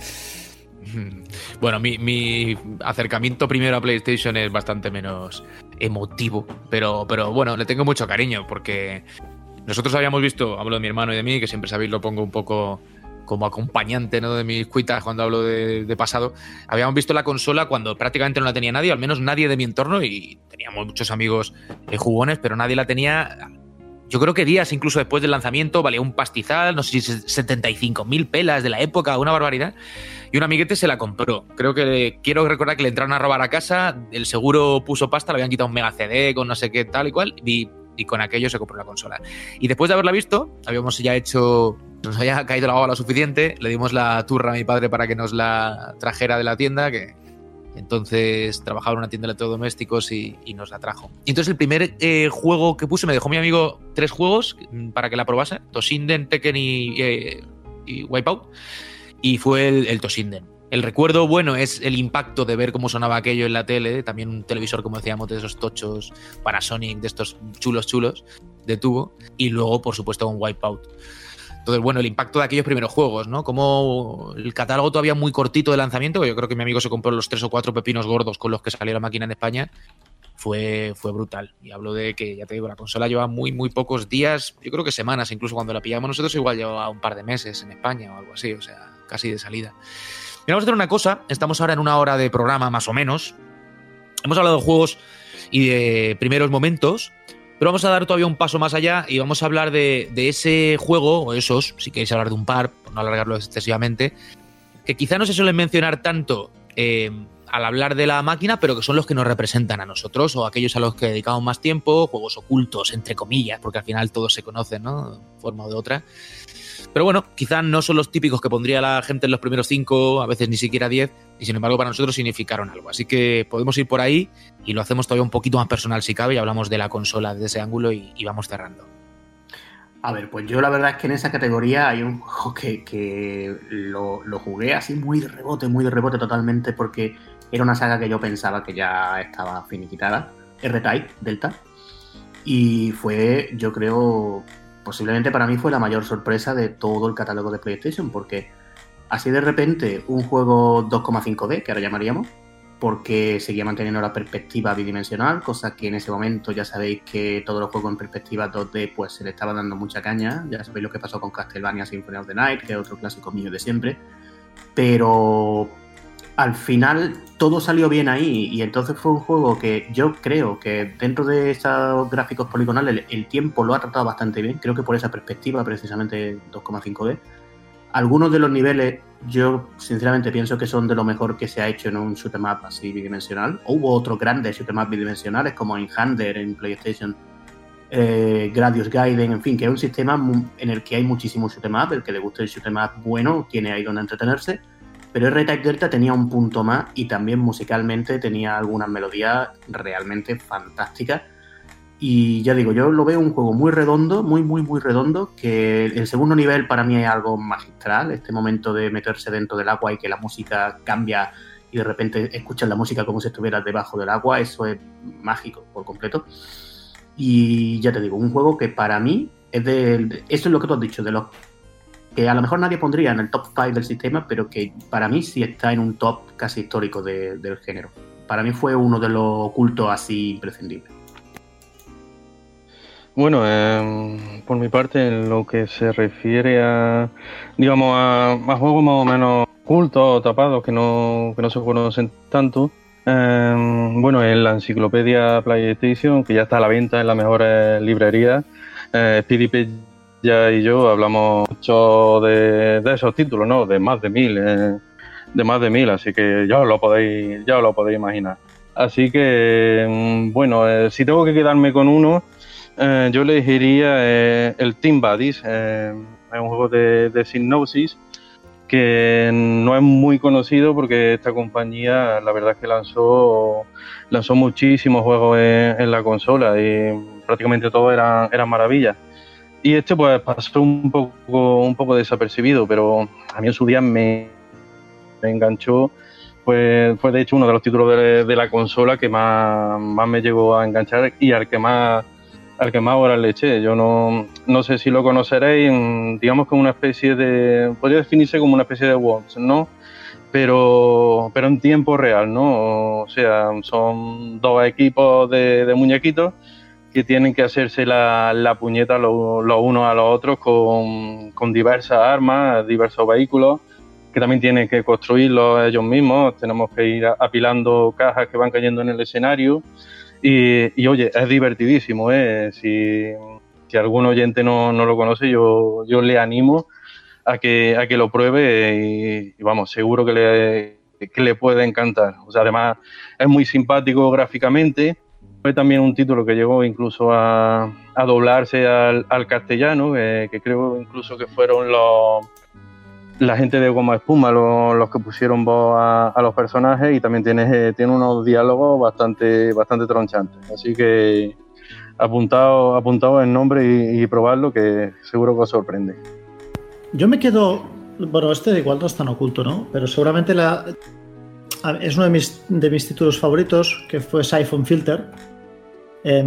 Bueno, mi, mi acercamiento primero a PlayStation es bastante menos emotivo, pero, pero bueno, le tengo mucho cariño porque nosotros habíamos visto, hablo de mi hermano y de mí, que siempre sabéis lo pongo un poco como acompañante, ¿no?, de mis cuitas cuando hablo de, de pasado. Habíamos visto la consola cuando prácticamente no la tenía nadie, al menos nadie de mi entorno, y teníamos muchos amigos eh, jugones, pero nadie la tenía. Yo creo que días incluso después del lanzamiento, valía un pastizal, no sé si setenta y cinco mil pelas de la época, una barbaridad. Y un amiguete se la compró. Creo que quiero recordar que le entraron a robar a casa, el seguro puso pasta, le habían quitado un mega C D con no sé qué tal y cual, y, y con aquello se compró la consola. Y después de haberla visto, habíamos ya hecho, nos había caído la baba lo suficiente, le dimos la turra a mi padre para que nos la trajera de la tienda, que entonces trabajaba en una tienda de electrodomésticos y, y nos la trajo. Y entonces el primer eh, juego que puse, me dejó mi amigo tres juegos para que la probase, Toshinden, Tekken y, eh, y Wipeout, y fue el, el Toshinden. El recuerdo bueno es el impacto de ver cómo sonaba aquello en la tele, también un televisor, como decíamos, de esos tochos Panasonic, de estos chulos chulos de tubo, y luego por supuesto un Wipeout. Entonces, bueno, el impacto de aquellos primeros juegos, ¿no? Como el catálogo todavía muy cortito de lanzamiento, yo creo que mi amigo se compró los tres o cuatro pepinos gordos con los que salió la máquina en España, fue, fue brutal. Y hablo de que, ya te digo, la consola lleva muy, muy pocos días, yo creo que semanas, incluso cuando la pillamos nosotros igual llevaba un par de meses en España o algo así, o sea, casi de salida. Y vamos a hacer una cosa, estamos ahora en una hora de programa más o menos, hemos hablado de juegos y de primeros momentos, pero vamos a dar todavía un paso más allá y vamos a hablar de, de ese juego, o esos, si queréis hablar de un par, por no alargarlo excesivamente, que quizá no se suelen mencionar tanto eh, al hablar de la máquina, pero que son los que nos representan a nosotros, o aquellos a los que dedicamos más tiempo, juegos ocultos, entre comillas, porque al final todos se conocen, ¿no?, de forma o de otra. Pero bueno, quizá no son los típicos que pondría la gente en los primeros cinco, a veces ni siquiera diez, y sin embargo para nosotros significaron algo. Así que podemos ir por ahí y lo hacemos todavía un poquito más personal si cabe y hablamos de la consola desde ese ángulo y, y vamos cerrando. A ver, pues yo la verdad es que en esa categoría hay un juego que, que lo, lo jugué así muy de rebote, muy de rebote totalmente, porque era una saga que yo pensaba que ya estaba finiquitada, R-Type, Delta, y fue, yo creo, posiblemente para mí fue la mayor sorpresa de todo el catálogo de PlayStation, porque así de repente un juego dos coma cinco D, que ahora llamaríamos, porque seguía manteniendo la perspectiva bidimensional, cosa que en ese momento ya sabéis que todos los juegos en perspectiva dos D pues se le estaba dando mucha caña, ya sabéis lo que pasó con Castlevania Symphony of the Night, que es otro clásico mío de siempre, pero al final todo salió bien ahí y entonces fue un juego que yo creo que dentro de esos gráficos poligonales el, el tiempo lo ha tratado bastante bien, creo que por esa perspectiva precisamente dos coma cinco D. Algunos de los niveles yo sinceramente pienso que son de lo mejor que se ha hecho en un shoot 'em up así bidimensional. Hubo otros grandes shoot 'em up bidimensionales como en Hunter, en PlayStation, eh, Gradius Gaiden, en fin, que es un sistema en el que hay muchísimo shoot 'em up, el que le guste el shoot 'em up bueno tiene ahí donde entretenerse, pero R-Type Delta tenía un punto más y también musicalmente tenía algunas melodías realmente fantásticas. Y ya digo, yo lo veo un juego muy redondo, muy, muy, muy redondo, que el segundo nivel para mí es algo magistral, este momento de meterse dentro del agua y que la música cambia y de repente escuchas la música como si estuvieras debajo del agua, eso es mágico por completo. Y ya te digo, un juego que para mí es de... Eso es lo que tú has dicho, de los que a lo mejor nadie pondría en el top cinco del sistema, pero que para mí sí está en un top casi histórico de, del género. Para mí fue uno de los ocultos así imprescindibles. Bueno, eh, por mi parte, en lo que se refiere a, digamos, a, a juegos más o menos ocultos o tapados que no, que no se conocen tanto, eh, bueno, en la enciclopedia PlayStation, que ya está a la venta en las mejores librerías, eh, Speedy Peña y yo hablamos mucho de, de esos títulos, ¿no? De más de mil, eh, de más de mil, así que ya os lo podéis, ya os lo podéis imaginar. Así que, bueno, eh, si tengo que quedarme con uno, eh, yo elegiría eh, el Team Buddies. Eh, es un juego de, de Psygnosis que no es muy conocido porque esta compañía, la verdad es que lanzó, lanzó muchísimos juegos en, en la consola y prácticamente todos eran, eran maravillas. Y este pues pasó un poco, un poco desapercibido, pero a mí en su día me, me enganchó. Pues fue de hecho uno de los títulos de, de la consola que más, más me llegó a enganchar y al que más al que más horas le eché. Yo no, no sé si lo conoceréis, en, digamos que una especie de, podría definirse como una especie de Worms, ¿no? Pero, pero en tiempo real, ¿no? O sea, son dos equipos de, de muñequitos que tienen que hacerse la, la puñeta los, los unos a los otros con, con diversas armas, diversos vehículos, que también tienen que construirlos ellos mismos. Tenemos que ir apilando cajas que van cayendo en el escenario. Y, y oye, es divertidísimo, ¿eh? Si, si algún oyente no, no lo conoce, yo, yo le animo a que, a que lo pruebe y, y vamos, seguro que le, que le puede encantar. O sea, además es muy simpático gráficamente. Fue también un título que llegó incluso a, a doblarse al, al castellano, eh, que creo incluso que fueron los... la gente de Goma Espuma, los, los que pusieron voz a, a los personajes, y también tiene, eh, tiene unos diálogos bastante, bastante tronchantes. Así que apuntado, apuntado el nombre y, y probarlo, que seguro que os sorprende. Yo me quedo... Bueno, este igual no es tan oculto, ¿no? Pero seguramente la, es uno de mis, de mis títulos favoritos, que fue Siphon Filter. Eh,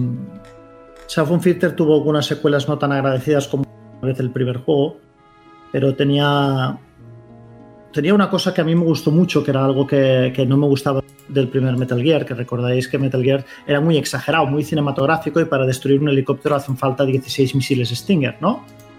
Siphon Filter tuvo algunas secuelas no tan agradecidas como a veces el primer juego, pero tenía tenía una cosa que a mí me gustó mucho, que era algo que, que no me gustaba del primer Metal Gear, que recordáis que Metal Gear era muy exagerado, muy cinematográfico, y para destruir un helicóptero hacen falta dieciséis misiles Stinger, ¿no?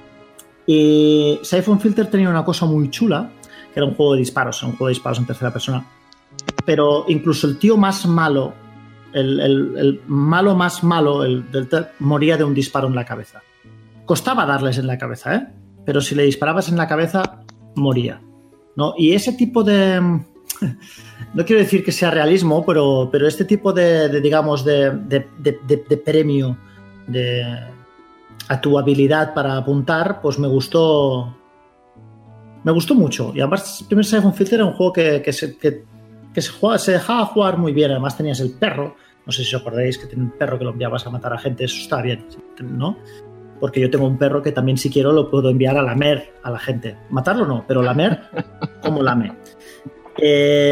Y Siphon Filter tenía una cosa muy chula, que era un juego de disparos, un juego de disparos en tercera persona, pero incluso el tío más malo, el, el, el malo más malo, el del moría de un disparo en la cabeza. Costaba darles en la cabeza, ¿eh? Pero si le disparabas en la cabeza, moría, ¿no? Y ese tipo de... No quiero decir que sea realismo, pero, pero este tipo de, de digamos, de, de, de, de, de premio de, a tu habilidad para apuntar, pues me gustó... Me gustó mucho. Y además, el primer Siphon Filter era un juego que, que, se, que, que se, jugaba, se dejaba jugar muy bien. Además tenías el perro. No sé si os acordáis que tenía un perro que lo enviabas a matar a gente. Eso está bien, ¿no? Porque yo tengo un perro que también, si quiero, lo puedo enviar a lamer a la gente. Matarlo no, pero lamer como lame. Eh,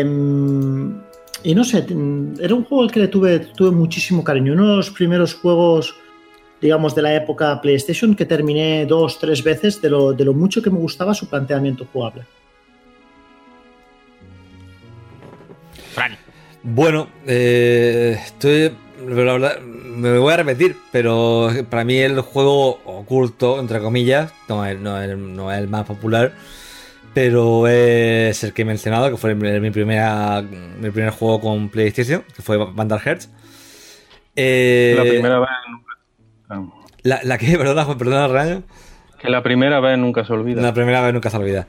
y no sé, era un juego al que le tuve, tuve muchísimo cariño. Uno de los primeros juegos, digamos, de la época PlayStation que terminé dos, tres veces de lo, de lo mucho que me gustaba su planteamiento jugable. Fran. Bueno, eh, estoy... La verdad, me voy a repetir, pero para mí el juego oculto, entre comillas, no es, no es, no es el más popular, pero es el que he mencionado, que fue mi, primera, mi primer juego con PlayStation, que fue Vandal Hearts. Eh, la primera vez nunca... ¿La, la que? Perdona, perdona, Rayo. Que la primera vez nunca se olvida. La primera vez nunca se olvida.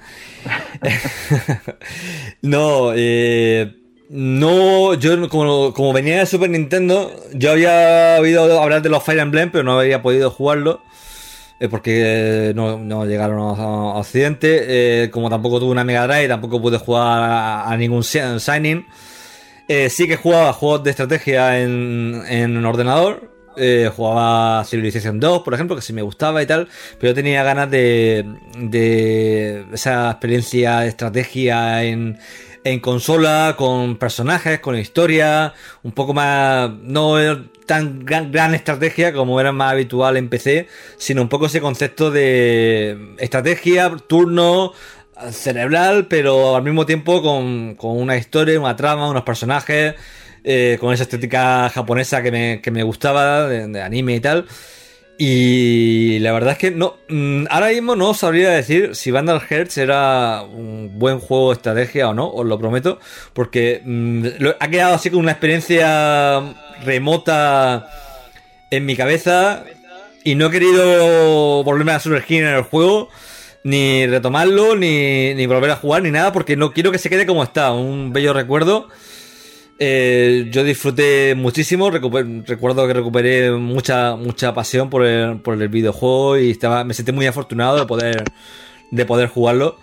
No, eh... No, yo como, como venía de Super Nintendo, yo había oído hablar de los Fire Emblem, pero no había podido jugarlo eh, porque no, no llegaron a, a Occidente. Eh, como tampoco tuve una Mega Drive, tampoco pude jugar a, a ningún Signing. Eh, sí que jugaba juegos de estrategia en, en un ordenador. Eh, jugaba Civilization dos, por ejemplo, que sí me gustaba y tal, pero yo tenía ganas de, de esa experiencia de estrategia en en consola, con personajes, con historia, un poco más, no tan gran, gran estrategia como era más habitual en P C, sino un poco ese concepto de estrategia, turno, cerebral, pero al mismo tiempo con, con una historia, una trama, unos personajes, eh, con esa estética japonesa que me, que me gustaba, de, de anime y tal. Y la verdad es que no, ahora mismo no sabría decir si Vandal Hearts era un buen juego de estrategia o no, os lo prometo, porque mmm, lo, ha quedado así como una experiencia remota en mi cabeza y no he querido volverme a sumergir en el juego, ni retomarlo, ni, ni volver a jugar, ni nada, porque no quiero que se quede como está, un bello recuerdo. Eh, yo disfruté muchísimo, recuper- recuerdo que recuperé mucha mucha pasión por el, por el videojuego y estaba, me sentí muy afortunado de poder de poder jugarlo.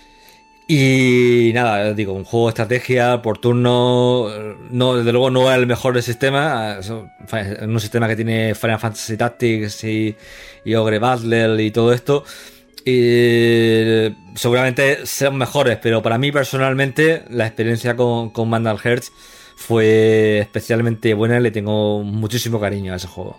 Y nada, digo, un juego de estrategia por turno, no, desde luego no es el mejor del sistema, es un sistema que tiene Final Fantasy Tactics y, y Ogre Battle y todo esto. Y seguramente sean mejores, pero para mí personalmente la experiencia con, con Vandal Hearts fue especialmente buena y le tengo muchísimo cariño a ese juego.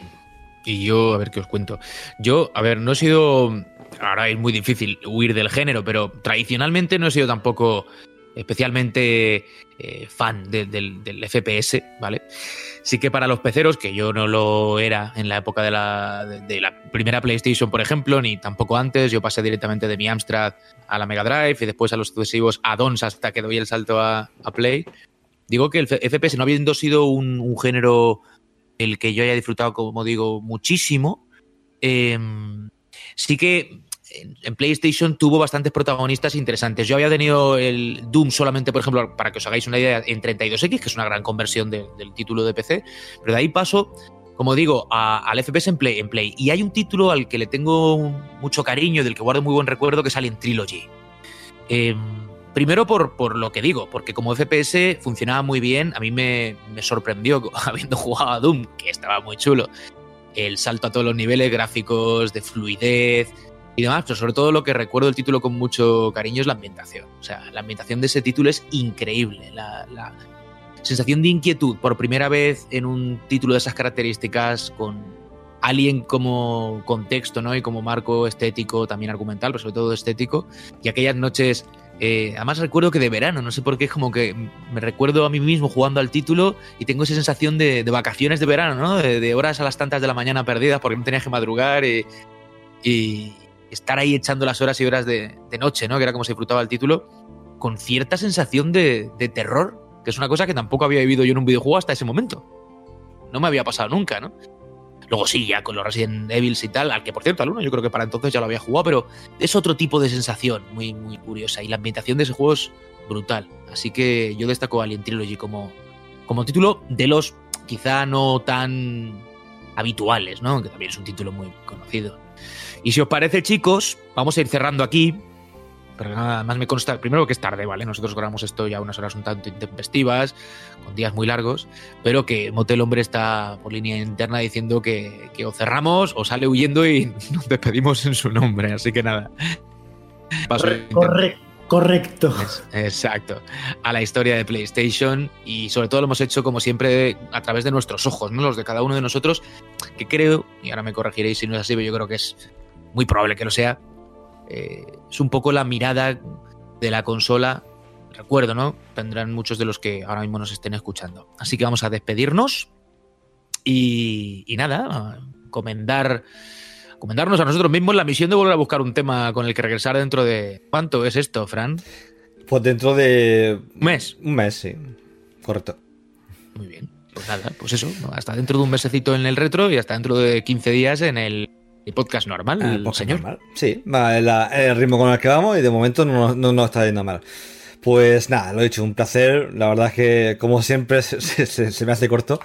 Y yo, a ver qué os cuento. Yo, a ver, no he sido... Ahora es muy difícil huir del género, pero tradicionalmente no he sido tampoco especialmente eh, fan de, del, del F P S, ¿vale? Sí que para los peceros, que yo no lo era en la época de la, de, de la primera PlayStation, por ejemplo, ni tampoco antes, yo pasé directamente de mi Amstrad a la Mega Drive y después a los sucesivos add-ons hasta que doy el salto a, a Play. Digo que el F P S, no habiendo sido un, un género el que yo haya disfrutado, como digo, muchísimo, eh, sí que en PlayStation tuvo bastantes protagonistas interesantes. Yo había tenido el Doom solamente, por ejemplo, para que os hagáis una idea, en treinta y dos equis, que es una gran conversión de, del título de P C, pero de ahí paso, como digo, a, al F P S en Play, en Play. Y hay un título al que le tengo mucho cariño, del que guardo muy buen recuerdo, que es Alien Trilogy. Eh, primero por, por lo que digo, porque como F P S funcionaba muy bien, a mí me, me sorprendió, habiendo jugado a Doom, que estaba muy chulo, el salto a todos los niveles, gráficos, de fluidez y demás, pero sobre todo lo que recuerdo del título con mucho cariño es la ambientación. O sea, la ambientación de ese título es increíble. La, la sensación de inquietud por primera vez en un título de esas características, con Alien como contexto, ¿no? Y como marco estético, también argumental, pero sobre todo estético. Y aquellas noches, eh, además recuerdo que de verano, no sé por qué, es como que me recuerdo a mí mismo jugando al título y tengo esa sensación de, de vacaciones de verano, ¿no? De, de horas a las tantas de la mañana perdidas porque no tenía que madrugar y... y estar ahí echando las horas y horas de, de noche, ¿no? Que era como se disfrutaba el título, con cierta sensación de, de terror, que es una cosa que tampoco había vivido yo en un videojuego hasta ese momento. No me había pasado nunca, ¿no? Luego sí, ya con los Resident Evil y tal, al que por cierto, al uno yo creo que para entonces ya lo había jugado, pero es otro tipo de sensación muy, muy curiosa, y la ambientación de ese juego es brutal. Así que yo destaco Alien Trilogy como, como título de los quizá no tan habituales, ¿no? Que también es un título muy conocido. Y si os parece, chicos, vamos a ir cerrando aquí, pero nada más me consta, primero que es tarde, ¿vale? Nosotros grabamos esto ya unas horas un tanto intempestivas, con días muy largos, pero que Motel Hombre está por línea interna diciendo que, que o cerramos o sale huyendo y nos despedimos en su nombre, así que nada. Paso Correcto. Correcto. Exacto. A la historia de PlayStation, y sobre todo lo hemos hecho, como siempre, a través de nuestros ojos, ¿no? Los de cada uno de nosotros, que creo, y ahora me corregiréis si no es así, pero yo creo que es muy probable que lo sea, eh, es un poco la mirada de la consola. Recuerdo, ¿no? Tendrán muchos de los que ahora mismo nos estén escuchando. Así que vamos a despedirnos y, y nada, a encomendar... Comentarnos a nosotros mismos la misión de volver a buscar un tema con el que regresar dentro de... ¿Cuánto es esto, Fran? Pues dentro de... ¿Un mes? Un mes, sí. Correcto. Muy bien. Pues nada, pues eso. Hasta dentro de un mesecito en el retro y hasta dentro de quince días en el, el podcast normal, el el podcast señor. Normal. Sí, va el, el ritmo con el que vamos y de momento no, no nos está yendo mal. Pues nada, lo he dicho, un placer. La verdad es que, como siempre, se, se, se me hace corto.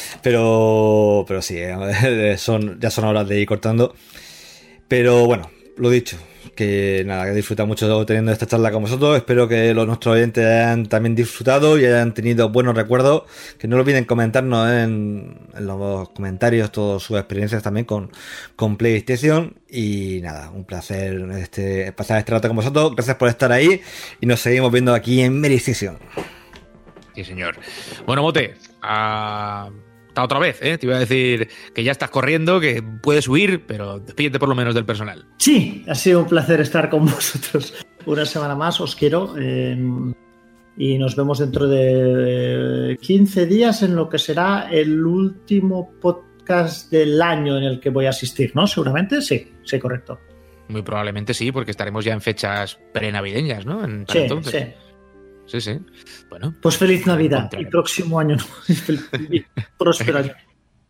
Pero, pero sí, son, ya son horas de ir cortando. Pero bueno, lo dicho, que nada, que he disfrutado mucho teniendo esta charla con vosotros. Espero que los nuestros oyentes hayan también disfrutado y hayan tenido buenos recuerdos. Que no olviden comentarnos en, en los comentarios todas sus experiencias también con, con PlayStation. Y nada, un placer este, pasar este rato con vosotros. Gracias por estar ahí y nos seguimos viendo aquí en Medistation. Sí, señor. Bueno, Mote, a... hasta otra vez, ¿eh? Te iba a decir que ya estás corriendo, que puedes huir, pero despídete por lo menos del personal. Sí, ha sido un placer estar con vosotros una semana más, os quiero. Eh, y nos vemos dentro de quince días en lo que será el último podcast del año en el que voy a asistir, ¿no? Seguramente, sí, sí, correcto. Muy probablemente sí, porque estaremos ya en fechas prenavideñas, ¿no? En, sí, entonces. sí. Sí, sí. Bueno. Pues feliz Navidad y próximo año y próspero año.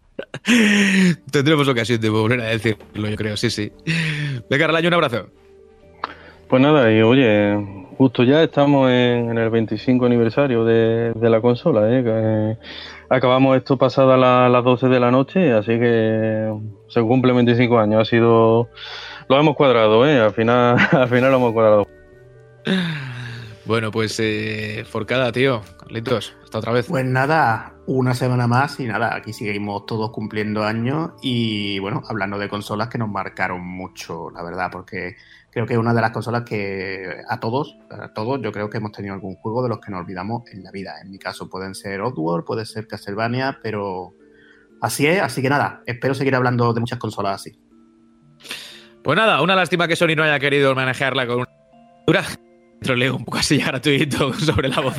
Tendremos ocasión de volver a decirlo, yo creo, sí, sí. Venga, Arlaño, un abrazo. Pues nada, y oye, justo ya estamos en, en el veinticinco aniversario de, de la consola, ¿eh? Que, eh, acabamos esto pasada la, las doce de la noche, así que se cumplen veinticinco años. Ha sido... Lo hemos cuadrado, ¿eh? Al final, al final lo hemos cuadrado. Bueno, pues eh, Forcada, tío. Carlitos, hasta otra vez. Pues nada, una semana más y nada, aquí seguimos todos cumpliendo años y bueno, hablando de consolas que nos marcaron mucho, la verdad, porque creo que es una de las consolas que a todos, a todos, yo creo que hemos tenido algún juego de los que nos olvidamos en la vida. En mi caso pueden ser Oddworld, puede ser Castlevania, pero así es, así que nada, espero seguir hablando de muchas consolas así. Pues nada, una lástima que Sony no haya querido manejarla con una dura. Troleo un poco así ya gratuito sobre la voz.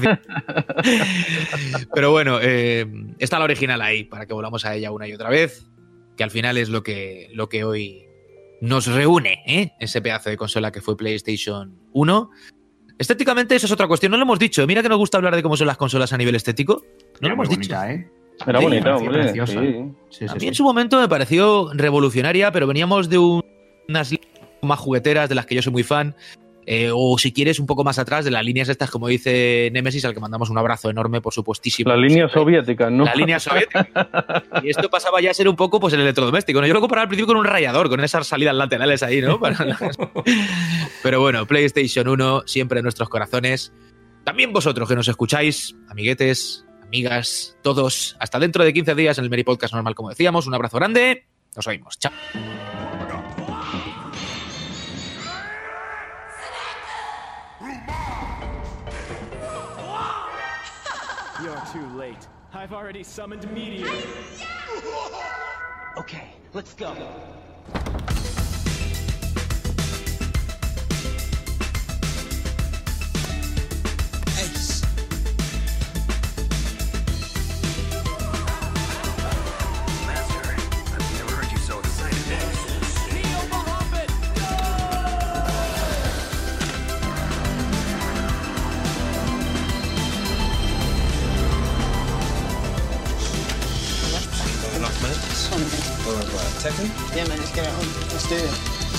Pero bueno, eh, está la original ahí para que volvamos a ella una y otra vez, que al final es lo que, lo que hoy nos reúne, ¿eh? Ese pedazo de consola que fue PlayStation uno. Estéticamente eso es otra cuestión, no lo hemos dicho. Mira que nos gusta hablar de cómo son las consolas a nivel estético. No lo hemos bonita, dicho. ¿eh? Era Sí, bonita, parecía hombre. preciosa. Sí. Sí, A sí, mí sí. en su momento me pareció revolucionaria, pero veníamos de un- unas líneas más jugueteras de las que yo soy muy fan. Eh, o si quieres un poco más atrás de las líneas estas, como dice Nemesis, al que mandamos un abrazo enorme, por supuestísimo. Las líneas soviéticas, ¿no? La línea soviética. Y esto pasaba ya a ser un poco pues el electrodoméstico, ¿no? Yo lo comparaba al principio con un rallador, con esas salidas laterales ahí, ¿no? Para las- Pero bueno, PlayStation uno siempre en nuestros corazones. También vosotros que nos escucháis, amiguetes, amigas, todos. Hasta dentro de quince días en el Meri Podcast normal, como decíamos. Un abrazo grande. Nos oímos. Chao. You're too late. I've already summoned Meteor. Okay, let's go. Ace. Master, I've never heard you so excited. Neo Muhammad, Last minute. Tekken? Yeah, man, let's get it on. Let's do it.